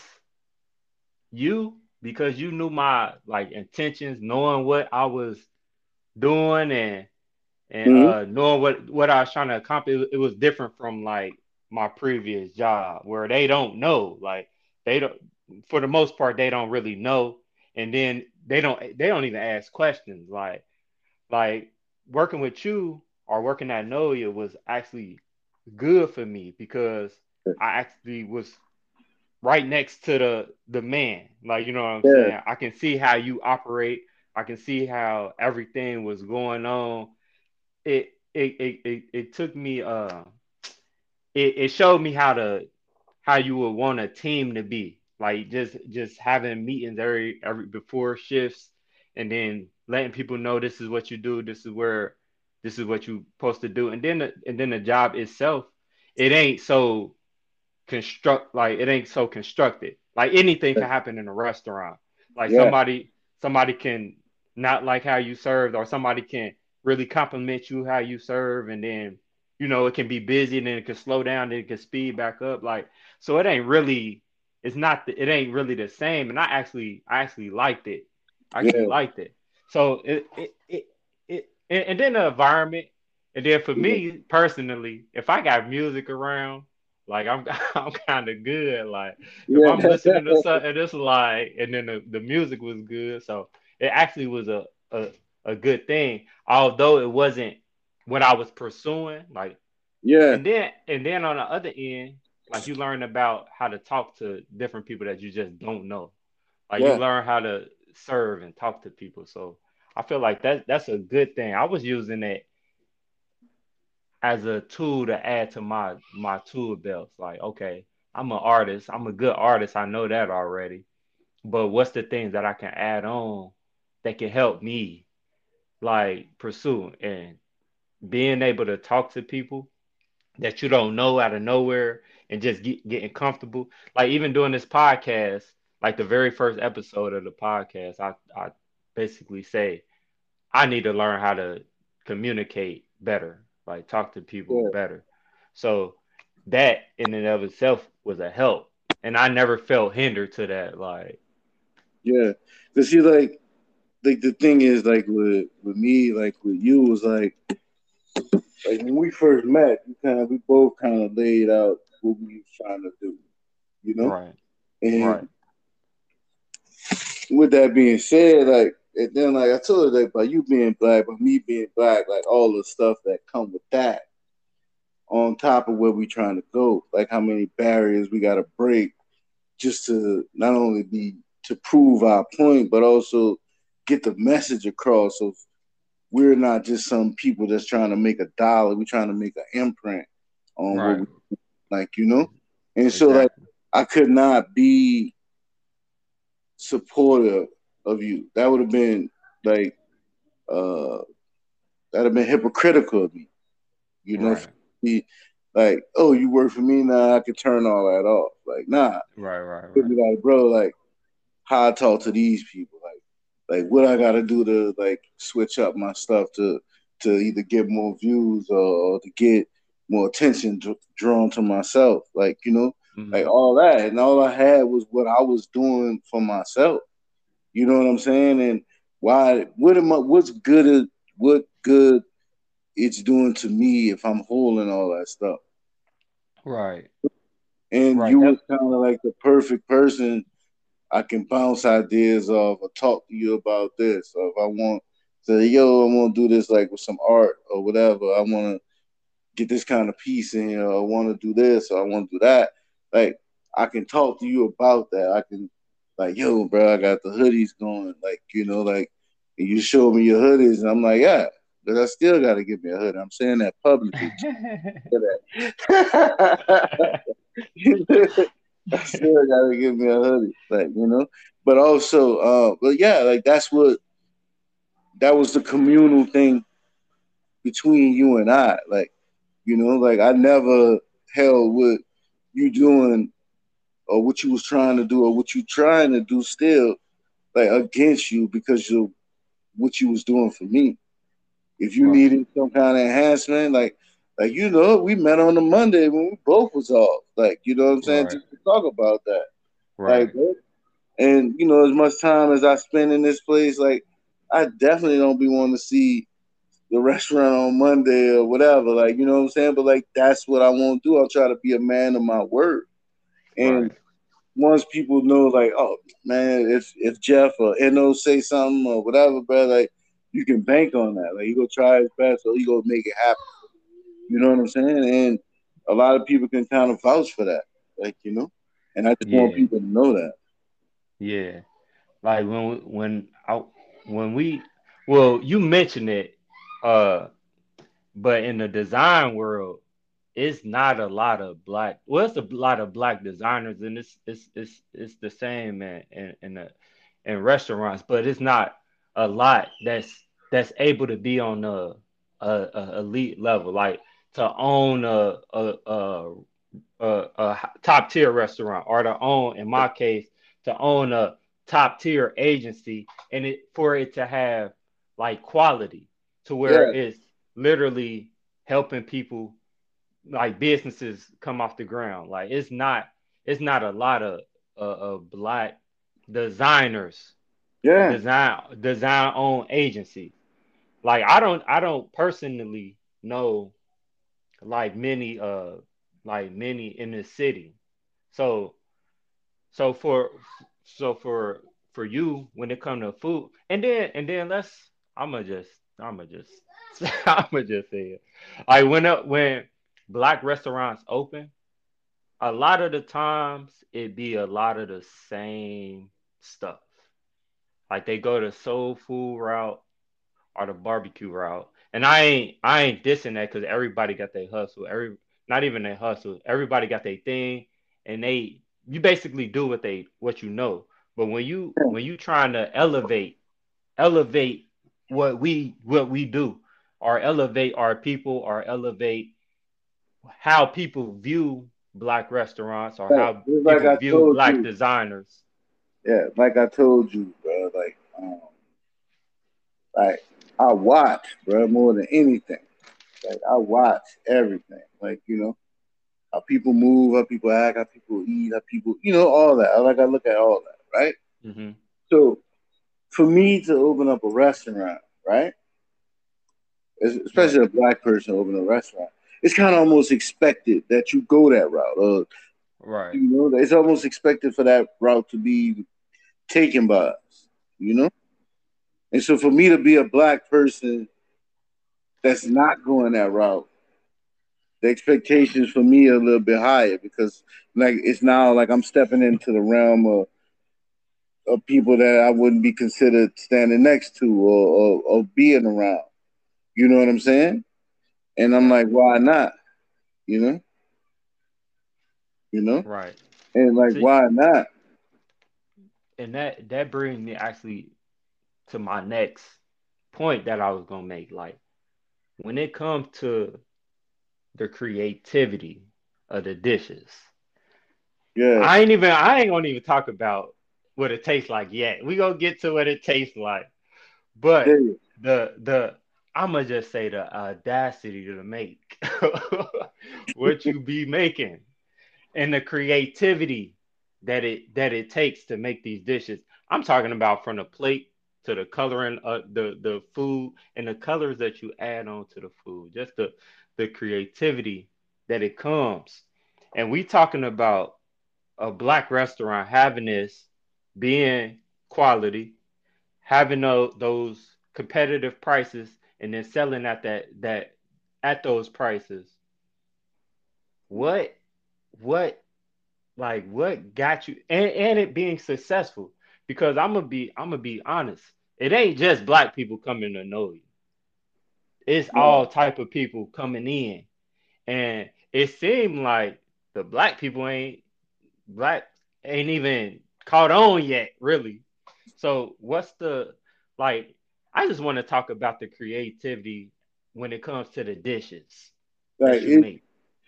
you, because you knew my like intentions, knowing what I was doing and and Mm-hmm. uh knowing what what I was trying to accomplish. It was different from like my previous job where they don't know. Like they don't, for the most part, they don't really know, and then they don't they don't even ask questions. Like like working with you or working at Noya was actually good for me because I actually was right next to the the man. Like you know what I'm Yeah, saying? I can see how you operate. I can see how everything was going on. It it it it, it took me uh it, it showed me how to how you would want a team to be. Like just just having meetings every every before shifts and then letting people know this is what you do, this is where this is what you are supposed to do. And then the, and then the job itself, it ain't so construct like it ain't so constructed. Like anything can happen in a restaurant. Like yeah, somebody somebody can not like how you served, or somebody can really compliment you how you serve, and then you know it can be busy and then it can slow down, then it can speed back up. Like so, it ain't really it's not the, it ain't really the same. And I actually I actually liked it. I actually yeah, liked it. So it it it, it and, and then the environment. And then for yeah, me personally, if I got music around, like I'm I'm kind of good. Like if yeah, I'm listening to something, it's like, and then the, the music was good, so it actually was a, a a good thing. Although it wasn't what I was pursuing. Like, yeah, and then and then on the other end, like you learn about how to talk to different people that you just don't know. Like you yeah, learn how to serve and talk to people. So I feel like that that's a good thing. I was using it as a tool to add to my my tool belts. Like, okay, I'm an artist. I'm a good artist. I know that already. But what's the things that I can add on that can help me like pursue and being able to talk to people that you don't know out of nowhere and just get, getting comfortable. Like even doing this podcast, like the very first episode of the podcast, I I basically say I need to learn how to communicate better, like talk to people yeah, better. So that in and of itself was a help, and I never felt hindered to that. Like, Yeah, cause see, like, like the thing is, like with with me, like with you, was like, like when we first met, we kind of, we both kind of laid out what we was trying to do, you know. right, right, And with that being said, like, and then like I told her, like, by you being black, by me being black, like all the stuff that come with that, on top of where we trying to go, like how many barriers we got to break just to not only be to prove our point, but also get the message across. So we're not just some people that's trying to make a dollar. We're trying to make an imprint on what right, we like, you know. And so like exactly, I could not be supportive of you. That would have been like uh that'd have been hypocritical of me, you know. right, Be like, oh, you work for me now, I could turn all that off. Like, nah, right, right, it'd right, be like, bro, like how I talk to these people, like, like what I gotta do to like switch up my stuff to to either get more views or, or to get more attention dr- drawn to myself, like you know, like hmm, all that, and all I had was what I was doing for myself. You know what I'm saying? And why? What am I? What's good? At, what good it's doing to me if I'm holding all that stuff? right, And right. you That was kind of like the perfect person I can bounce ideas off or talk to you about this. Or if I want to say, yo, I want to do this like with some art or whatever. I want to get this kind of piece in here. Or I want to do this or I want to do that. Like I can talk to you about that. I can like, yo, bro, I got the hoodies going. Like, you know, like and you show me your hoodies and I'm like, yeah, but I still got to give me a hoodie. I'm saying that publicly. I still gotta give me a hoodie, like you know. But also, uh, but yeah, like that's what that was the communal thing between you and I. Like you know, like I never held what you doing or what you was trying to do or what you trying to do still like against you because of what you was doing for me. If you right, needed some kind of enhancement, like like you know, we met on a Monday when we both was off. Like you know what I'm saying, right, just to talk about that. Like right, and you know, as much time as I spend in this place, like I definitely don't be wanting to see the restaurant on Monday or whatever. Like, you know what I'm saying? But like that's what I want to do. I'll try to be a man of my word. And right. once people know, like, oh man, if if Jeff or Eno say something or whatever, bro, like you can bank on that. Like he gonna try his best, so he gonna make it happen. You know what I'm saying? And a lot of people can kind of vouch for that. Like, you know, and I just want Yeah, people to know that. yeah. Like when we- when I when we well, you mentioned it, uh, but in the design world, it's not a lot of black. Well, it's a lot of black designers, and it's it's it's it's the same in in in, the, in restaurants, but it's not a lot that's that's able to be on a, a, a elite level, like to own a a a, a, a top tier restaurant, or to own, in my case, to own a top tier agency, and it for it to have like quality to where Yeah, it's literally helping people, like businesses come off the ground. Like it's not it's not a lot of uh, of black designers, yeah. design design owned agencies. Like I don't I don't personally know like many uh like many in the city. So so for so for for you when it come to food, and then and then let's I'ma just I'ma just I'ma just say it. Like when up when black restaurants open, a lot of the times it be a lot of the same stuff. Like they go the soul food route or the barbecue route. And I ain't I ain't dissing that because everybody got their hustle. Every Not even their hustle. Everybody got their thing, and they you basically do what they what you know. But when you when you trying to elevate elevate what we what we do, or elevate our people, or elevate how people view black restaurants, or Like, how just like people I view told black you, designers. yeah, like I told you, bro. Like, um, like I watch, bro, more than anything. Like I watch everything. Like you know, how people move, how people act, how people eat, how people, you know, all that. I like I look at all that, right? Mm-hmm. So for me to open up a restaurant, right, Right. especially a black person opening a restaurant, it's kind of almost expected that you go that route. Or Right. you know, it's almost expected for that route to be taken by us. You know, and so for me to be a black person that's not going that route, the expectations for me are a little bit higher because like it's now like I'm stepping into the realm of, of people that I wouldn't be considered standing next to or, or, or being around. You know what I'm saying? And I'm Right. like, why not? You know, you know, Right. and like, See, why not? and that that brings me actually to my next point that I was gonna make. Like when it comes to the creativity of the dishes, Yeah, I ain't even I ain't gonna even talk about what it tastes like yet. We gonna get to what it tastes like, but yeah, the the I'ma just say the audacity to make what you be making and the creativity that it that it takes to make these dishes. I'm talking about from the plate to the coloring of the the food and the colors that you add on to the food. Just the the creativity that it comes. And we talking about a black restaurant having this being quality, having those, those competitive prices and then selling at that that at those prices. What what like what got you and, and it being successful because i'm gonna be i'm gonna be honest, it ain't just black people coming to know you, it's right, all type of people coming in, and it seemed like the black people ain't black ain't even caught on yet really. So what's the like I just want to talk about the creativity when it comes to the dishes like that you it, make.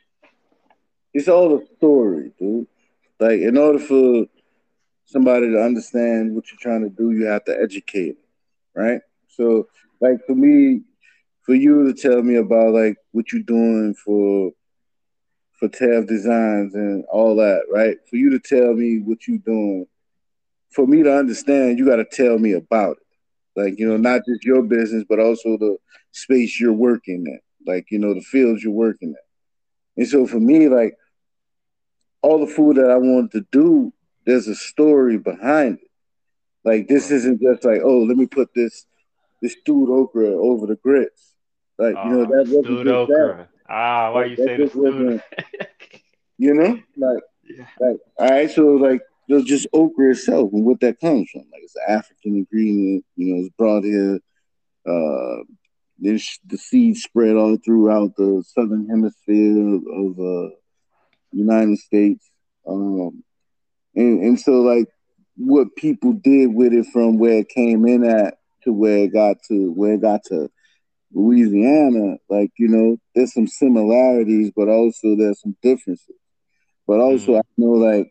it's all a story, dude. Like in order for somebody to understand what you're trying to do, you have to educate, right? So, like for me, for you to tell me about like what you're doing for for Tav Designs and all that, right? For you to tell me what you're doing, for me to understand, you got to tell me about it. Like, you know, Mm-hmm. not just your business, but also the space you're working in, like, you know, the fields you're working in. And so for me, like, all the food that I wanted to do, there's a story behind it. Like, this Right. isn't just like, oh, let me put this this stewed okra over the grits. Like, you know, Ah, that the wasn't stewed just that. okra. Ah, why Like, you that say the just stewed? wasn't, you know, like, Yeah. like, all right, so like, there's just okra itself and what that comes from. Like, it's an African ingredient, you know, it's brought here. Uh, there's the seeds spread all throughout the southern hemisphere of uh, United States. Um, and, and so, like, what people did with it from where it came in at to where it got to where it got to Louisiana, like, you know, there's some similarities, but also there's some differences. But also, I Mm, know, like,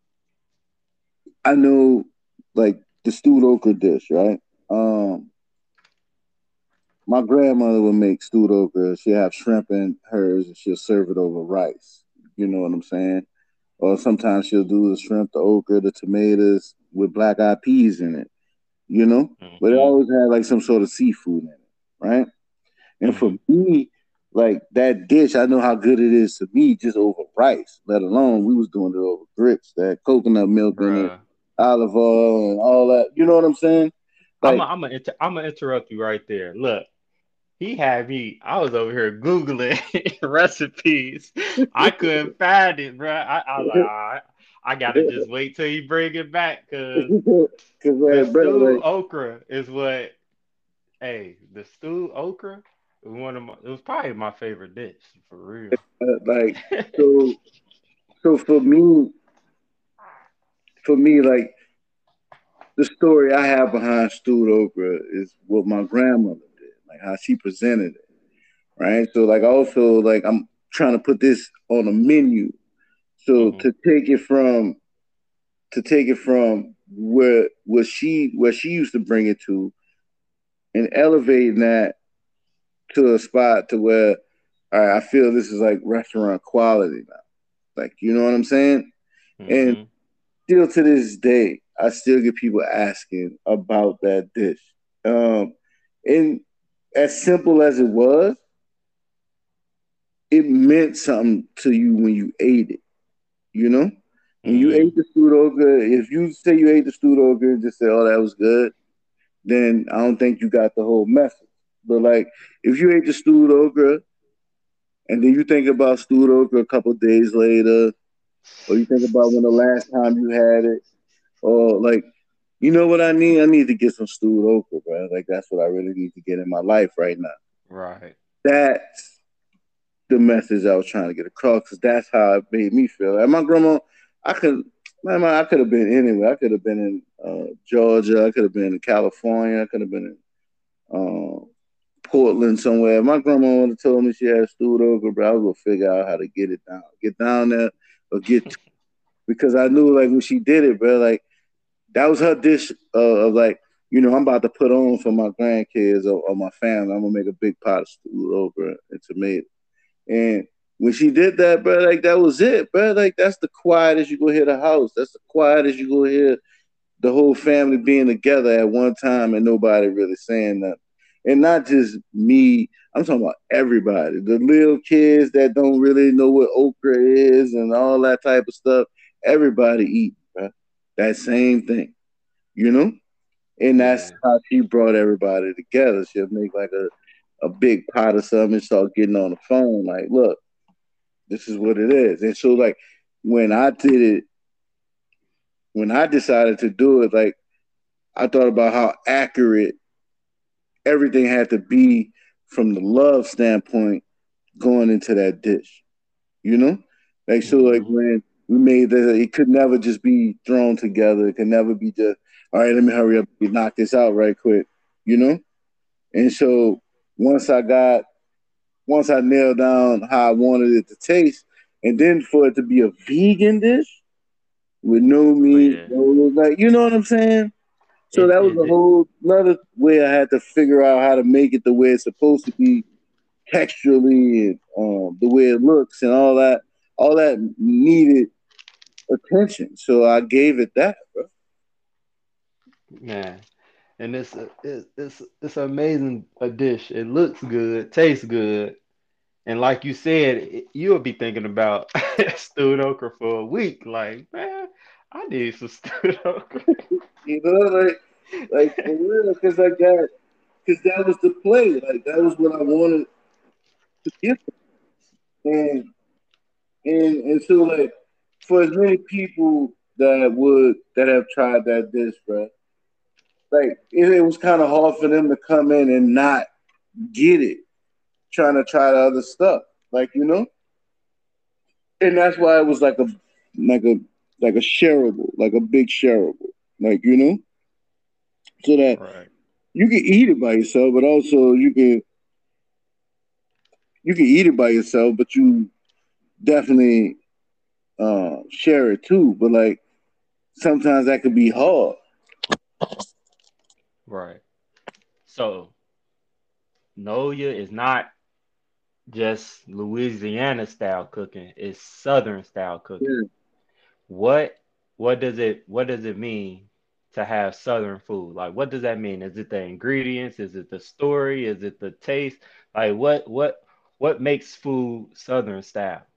I know, like, the stewed okra dish, right? Um, my grandmother would make stewed okra. She'll have shrimp in hers, and she'll serve it over rice. You know what I'm saying? Or sometimes she'll do the shrimp, the okra, the tomatoes with black eyed peas in it. You know, but it mm-hmm, always had like some sort of seafood in it, right? And for mm-hmm. me, like that dish, I know how good it is to me just over rice. Let alone we was doing it over grits, that coconut milk in it, Bruh. olive oil, and all that. You know what I'm saying? I'm Like, i I'm gonna inter- I'm gonna interrupt you right there. Look, he had me. I was over here googling recipes. I couldn't find it, bruh. I, I was like, because all right, I gotta just wait till you bring it back, cause the like, bro, stewed like, okra is what. Hey, the stewed okra was one of my. It was probably my favorite dish for real. uh, like, so, so for me, for me, like the story I have behind stewed okra is what my grandmother did, like how she presented it, right? So, like, also, like, I'm trying to put this on a menu. So Hmm. to take it from to take it from where where she where she used to bring it to and elevating that to a spot to where all right, I feel this is like restaurant quality now. Like, you know what I'm saying? And Mm-hmm. still to this day, I still get people asking about that dish. Um, and as simple as it was, it meant something to you when you ate it. You know, when you ate Mm-hmm. the stewed okra, if you say you ate the stewed okra and just say, "Oh, that was good," then I don't think you got the whole message. But like, if you ate the stewed okra and then you think about stewed okra a couple days later, or you think about when the last time you had it, or like, you know what I need? I need to get some stewed okra, bro. Like that's what I really need to get in my life right now. Right. That's the message I was trying to get across because that's how it made me feel. And my grandma, I could, man, I could have been anywhere. I could have been in uh, Georgia. I could have been in California. I could have been in uh, Portland somewhere. My grandma would have told me she had stewed okra, but I was gonna figure out how to get it down, get down there, or get to, because I knew like when she did it, bro, like that was her dish uh, of like, you know, I'm about to put on for my grandkids or, or my family. I'm gonna make a big pot of stewed okra and tomato. And when she did that, bro, like that was it, bro. Like that's the quietest you go hear the house. That's the quietest you go hear the whole family being together at one time and nobody really saying nothing. And not just me, I'm talking about everybody. The little kids that don't really know what okra is and all that type of stuff. Everybody eat, bro. That same thing, you know? And that's Yeah. how she brought everybody together. She'll make like a, a big pot of something and start getting on the phone. Like, look, this is what it is. And so like when I did it, when I decided to do it, like I thought about how accurate everything had to be from the love standpoint going into that dish. You know? Like so like Mm-hmm. when we made that it could never just be thrown together. It could never be just, all right, let me hurry up and knock this out right quick, you know? And so once I got once I nailed down how I wanted it to taste, and then for it to be a vegan dish, with no Oh meat, yeah. no like you know what I'm saying. So Is that was is a it whole another way I had to figure out how to make it the way it's supposed to be texturally and um, the way it looks and all that. All that needed attention, so I gave it that. Bro. man? And it's a, it's it's it's an amazing a dish. It looks good, tastes good, and like you said, it, you'll be thinking about stewed okra for a week. Like, man, I need some stewed okra. You know, like like for real, because I got because that was the play. Like that was what I wanted to give them. and and and so like for as many people that would that have tried that dish, bro, like it, it was kind of hard for them to come in and not get it, trying to try the other stuff, like you know, and that's why it was like a like a like a shareable, like a big shareable, like you know, so that Right. you can eat it by yourself, but also you can you can eat it by yourself, but you definitely uh, share it too. But like sometimes that could be hard. Right. So Noya is not just Louisiana style cooking, it's Southern style cooking. Yeah. What what does it what does it mean to have Southern food? Like what does that mean? Is it the ingredients? Is it the story? Is it the taste? Like what what what makes food Southern style?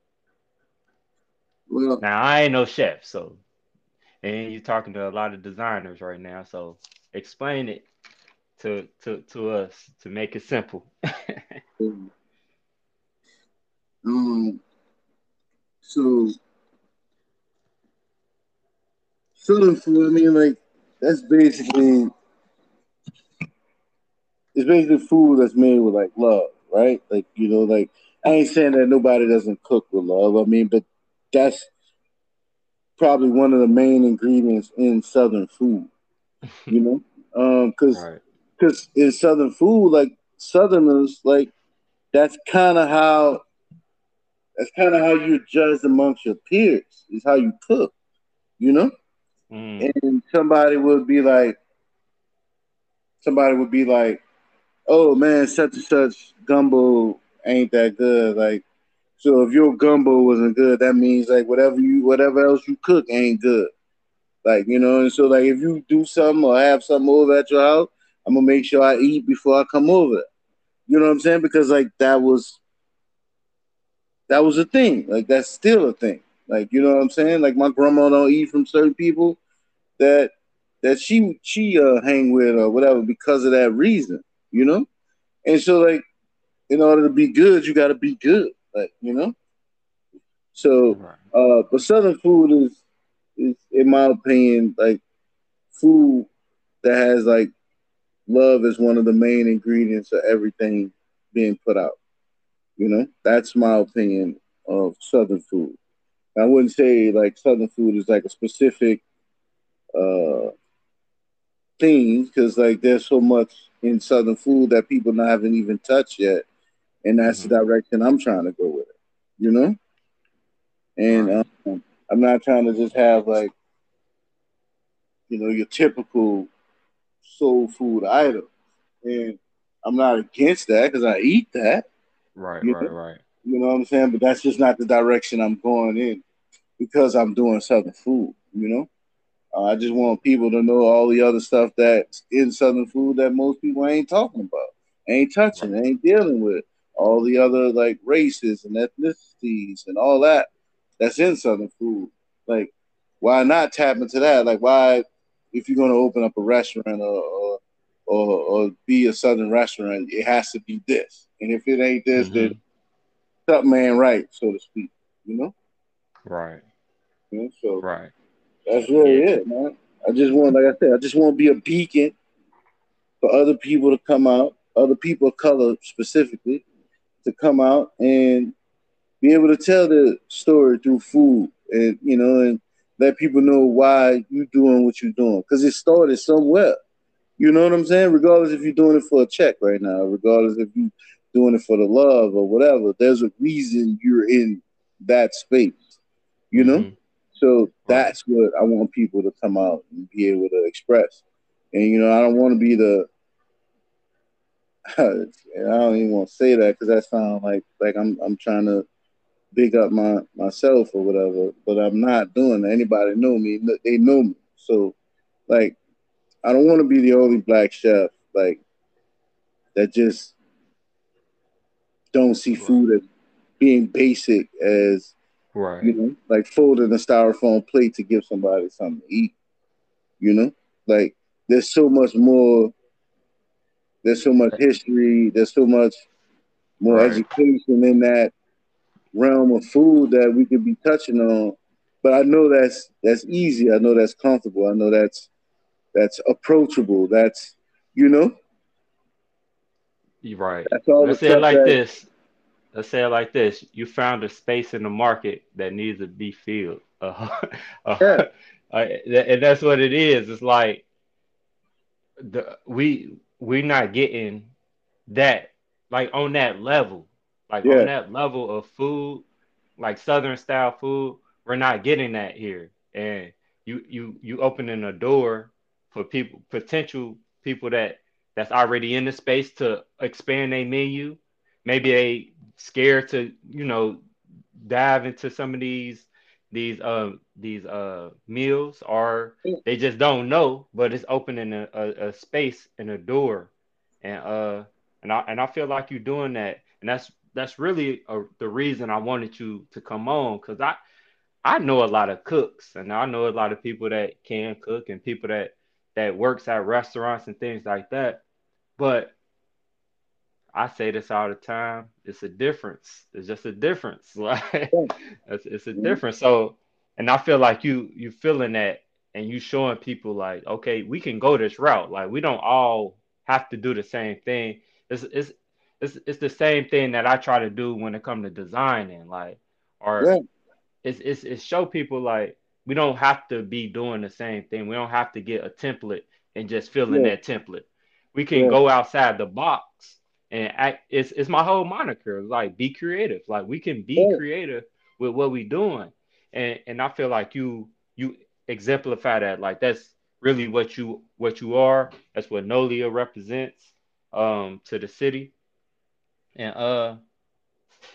Well, Now I ain't no chef, so and you're talking to a lot of designers right now, so explain it to to to us to make it simple. um, so Southern food. I mean, like that's basically it's basically food that's made with like love, right? Like you know, like I ain't saying that nobody doesn't cook with love. I mean, but that's probably one of the main ingredients in Southern food. You know, um, because Right. because in Southern food, like Southerners, like that's kind of how that's kind of how you're judged amongst your peers. Is how you cook. You know, Mm, and somebody would be like, somebody would be like, oh man, such and such gumbo ain't that good. Like So if your gumbo wasn't good, that means like whatever you whatever else you cook ain't good. Like, you know, and so like if you do something or have something over at your house, I'm gonna make sure I eat before I come over. You know what I'm saying? Because like that was that was a thing. Like that's still a thing. Like, you know what I'm saying? Like my grandma don't eat from certain people that that she she uh hang with or whatever because of that reason, you know? And so like in order to be good, you gotta be good. Like, you know? So Right. uh but southern food is is in my opinion like food that has like love is one of the main ingredients of everything being put out. You know, that's my opinion of Southern food. I wouldn't say like Southern food is like a specific uh, thing because like there's so much in Southern food that people not haven't even touched yet, and that's the Hmm. direction I'm trying to go with it. You know, and Right. um, I'm not trying to just have like you know your typical soul food item, and I'm not against that because I eat that. Right. You Right. know, Right. you know what I'm saying, but that's just not the direction I'm going in because I'm doing Southern food. You know. Uh, I just want people to know all the other stuff that's in Southern food that most people ain't talking about, ain't touching, Right. ain't dealing with. All the other like races and ethnicities and all that that's in Southern food. Like, why not tap into that? Like, why, if you're gonna open up a restaurant or or, or, or be a Southern restaurant, it has to be this. And if it ain't this, then Hmm. something ain't right, so to speak. You know. Right. You know? So Right. that's Yeah. really it, man. I just want, like I said, I just want to be a beacon for other people to come out, other people of color specifically, to come out and be able to tell the story through food, and you know, and let people know why you doing what you're doing because it started somewhere. You know what I'm saying? Regardless if you're doing it for a check right now, regardless if you are doing it for the love or whatever, there's a reason you're in that space. You know, Hmm. so Right. that's what I want people to come out and be able to express. And you know, I don't want to be the and I don't even want to say that because that sounds like like I'm I'm trying to big up my myself or whatever, but I'm not doing that. Anybody know me? They know me. So like I don't want to be the only black chef like that just don't see Right. food as being basic as you Right. know like folding a styrofoam plate to give somebody something to eat. You know, like there's so much more. There's so much history. There's so much more Right. education in that realm of food that we could be touching on. But I know that's that's easy. I know that's comfortable. I know that's that's approachable. That's you know You're right. that's all the Let's say it stuff like that this. Let's say it like this. You found a space in the market that needs to be filled. Uh, yeah uh, and that's what it is. It's like the we we not getting that like on that level, like on yeah that level of food, like Southern style food. We're not getting that here, and you you you opening a door for people, potential people that that's already in the space to expand their menu. Maybe they scared to you know dive into some of these these uh these uh meals, or they just don't know, but it's opening a, a, a space and a door, and uh and I and I feel like you're doing that, and that's that's really uh the reason I wanted you to come on, because I I know a lot of cooks, and I know a lot of people that can cook, and people that that works at restaurants and things like that, but I say this all the time. It's a difference. It's just a difference. Like yeah, it's, it's a mhm, difference. So, and I feel like you you feeling that, and you showing people like, okay, we can go this route. Like we don't all have to do the same thing. It's it's it's it's the same thing that I try to do when it comes to designing. Like, or yeah, it's it's it's show people like we don't have to be doing the same thing. We don't have to get a template and just fill in yeah, that template. We can yeah, go outside the box and act. It's it's my whole moniker. Like be creative. Like we can be yeah, creative with what we doing. And and I feel like you you exemplify that. Like that's really what you what you are. That's what Nolia represents um to the city. And uh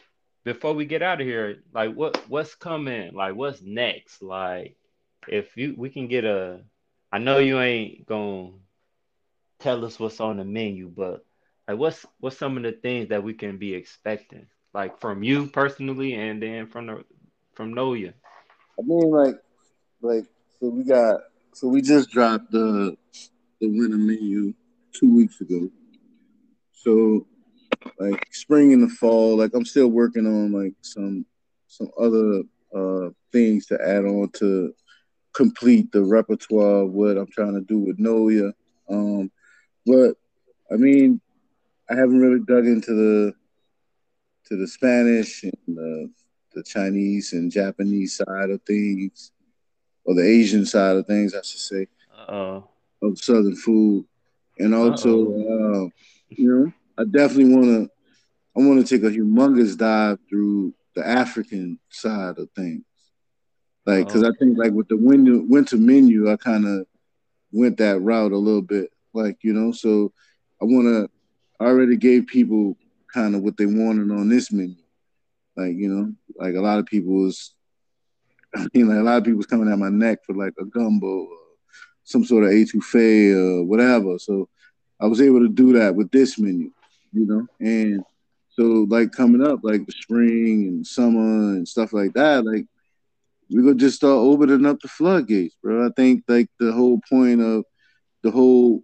before we get out of here, like what what's coming? Like what's next? Like if you we can get a, I know you ain't gonna tell us what's on the menu, but like what's what's some of the things that we can be expecting? Like from you personally and then from the from Noya. I mean, like, like so we got so we just dropped the the winter menu two weeks ago. So like spring and the fall, like I'm still working on like some some other uh things to add on to complete the repertoire of what I'm trying to do with Noya. Um, but I mean, I haven't really dug into the to the Spanish and the, the Chinese and Japanese side of things, or the Asian side of things, I should say, Uh-oh. of Southern food. And also, Uh-oh. uh, you know, I definitely want to. I want to take a humongous dive through the African side of things, like because I Okay. think like with the winter winter menu, I kind of went that route a little bit, like you know. So I want to. I already gave people kind of what they wanted on this menu, like you know, like a lot of people was, I mean, like a lot of people was coming at my neck for like a gumbo, or some sort of etouffee or whatever. So I was able to do that with this menu, you know, and so like coming up, like the spring and summer and stuff like that, like we're gonna just start opening up the floodgates, bro. I think like the whole point of the whole,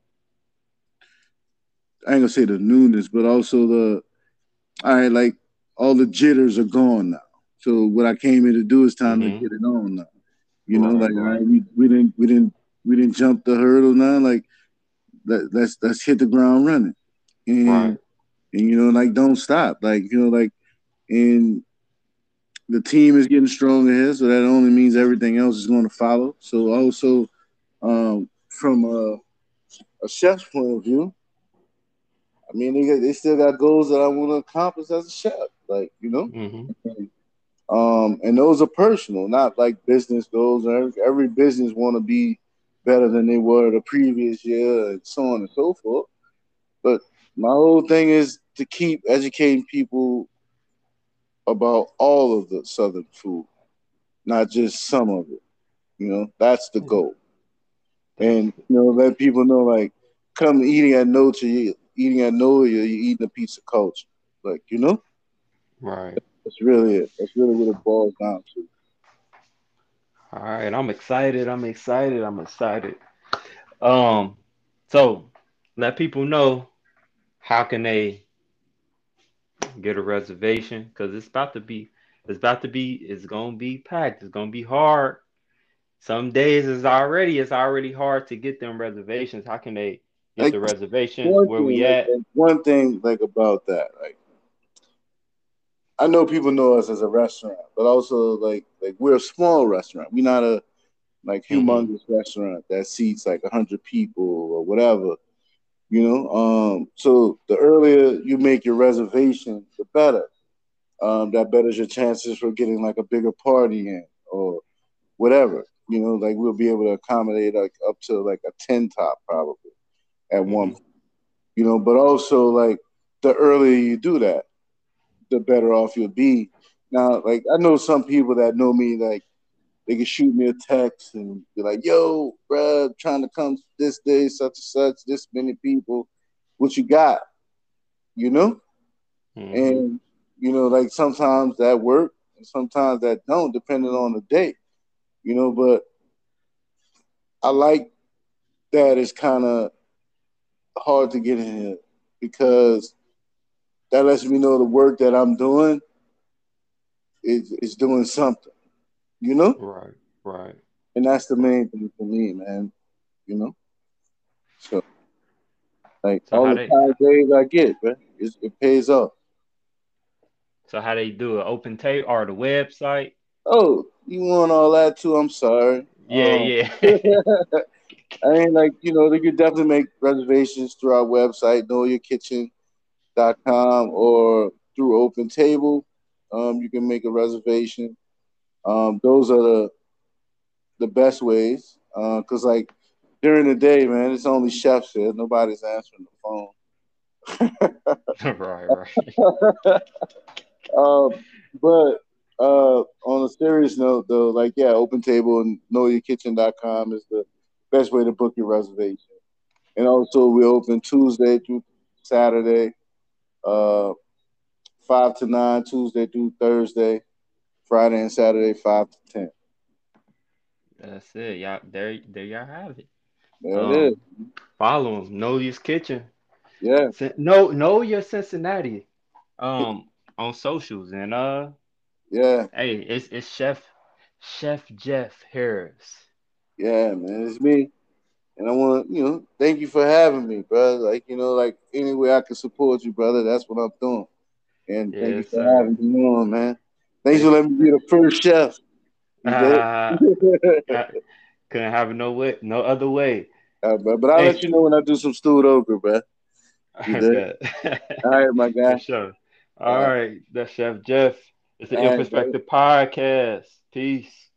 I ain't gonna say the newness, but also the, all right, like all the jitters are gone now. So what I came here to do is time to Mm-hmm. get it on now. You know, Right, like all right, right, we, we didn't we didn't we didn't jump the hurdle now. Like let, let's let's hit the ground running, and right. and you know like don't stop. Like you know like and the team is getting stronger here, so that only means everything else is going to follow. So also um, from a, a chef's point of view, I mean they got, they still got goals that I want to accomplish as a chef. Like you know. Mm-hmm. Um, and those are personal, not like business goals. Every, every business want to be better than they were the previous year, and so on and so forth. But my whole thing is to keep educating people about all of the Southern food, not just some of it. You know, that's the Yeah, goal. that's And you know, let people know like, come eating at Noche, you eating at Noya, you're eating a pizza culture. Like you know, right. that's really it. That's really what it boils down to. All right. I'm excited. I'm excited. I'm excited. Um, so let people know how can they get a reservation because it's about to be it's about to be it's gonna be packed. It's gonna be hard. Some days is already it's already hard to get them reservations. How can they get Like the reservations? one Where thing, we like, at? like one thing, like about that, like I know people know us as a restaurant, but also like like we're a small restaurant. We're not a like Mm-hmm. humongous restaurant that seats like a hundred people or whatever. You know, um, so the earlier you make your reservation, the better. Um, that betters your chances for getting like a bigger party in or whatever. You know, like we'll be able to accommodate like up to like a ten top probably at one Mm-hmm. point. You know, but also like the earlier you do that, the better off you'll be. Now, like I know some people that know me, like they can shoot me a text and be like, "Yo, bruh, trying to come this day, such and such, this many people. What you got?" You know, Mm-hmm. and you know, like sometimes that work, and sometimes that don't, depending on the day. You know, but I like that it's kind of hard to get in here because that lets me know the work that I'm doing is is doing something. You know, Right. Right. and that's the main thing for me, man. You know, so like So all how the they tired days I get, man, it, it pays off. so how they do it? Open tape or the website? Oh, you want all that too? I'm sorry. Yeah, Um, yeah. I mean, like you know, they could definitely make reservations through our website, know your kitchen dot com, or through Open Table. Um, you can make a reservation. Um, those are the the best ways. Uh, cause like during the day, man, it's only chefs here. Nobody's answering the phone. Right, right. Uh, but uh, on a serious note, though, like yeah, Open Table and know your kitchen dot com is the best way to book your reservation. And also, we open Tuesday through Saturday, uh, five to nine. Tuesday through Thursday, Friday and Saturday, five to ten. That's it. Y'all there there y'all have it. There it is. Um follow him. Nolia's Kitchen. Yeah, Cin- No know your Cincinnati. Um on socials and uh yeah, hey it's it's Chef Chef Jeff Harris. yeah, man. It's me. And I want to, you know, thank you for having me, brother. Like, you know, like any way I can support you, brother, that's what I'm doing. And thank you Yes, for sir. having me on, man. Thanks for Thank letting me be the first chef. You did? uh, couldn't have it no way no other way. Uh, but, but I'll let Hey, you know when I do some stewed okra, bro. You I did? bet. All right, my For guy. sure. All All right, right, that's Chef Jeff. It's the all Ill right, brother. Perspective Podcast. Peace.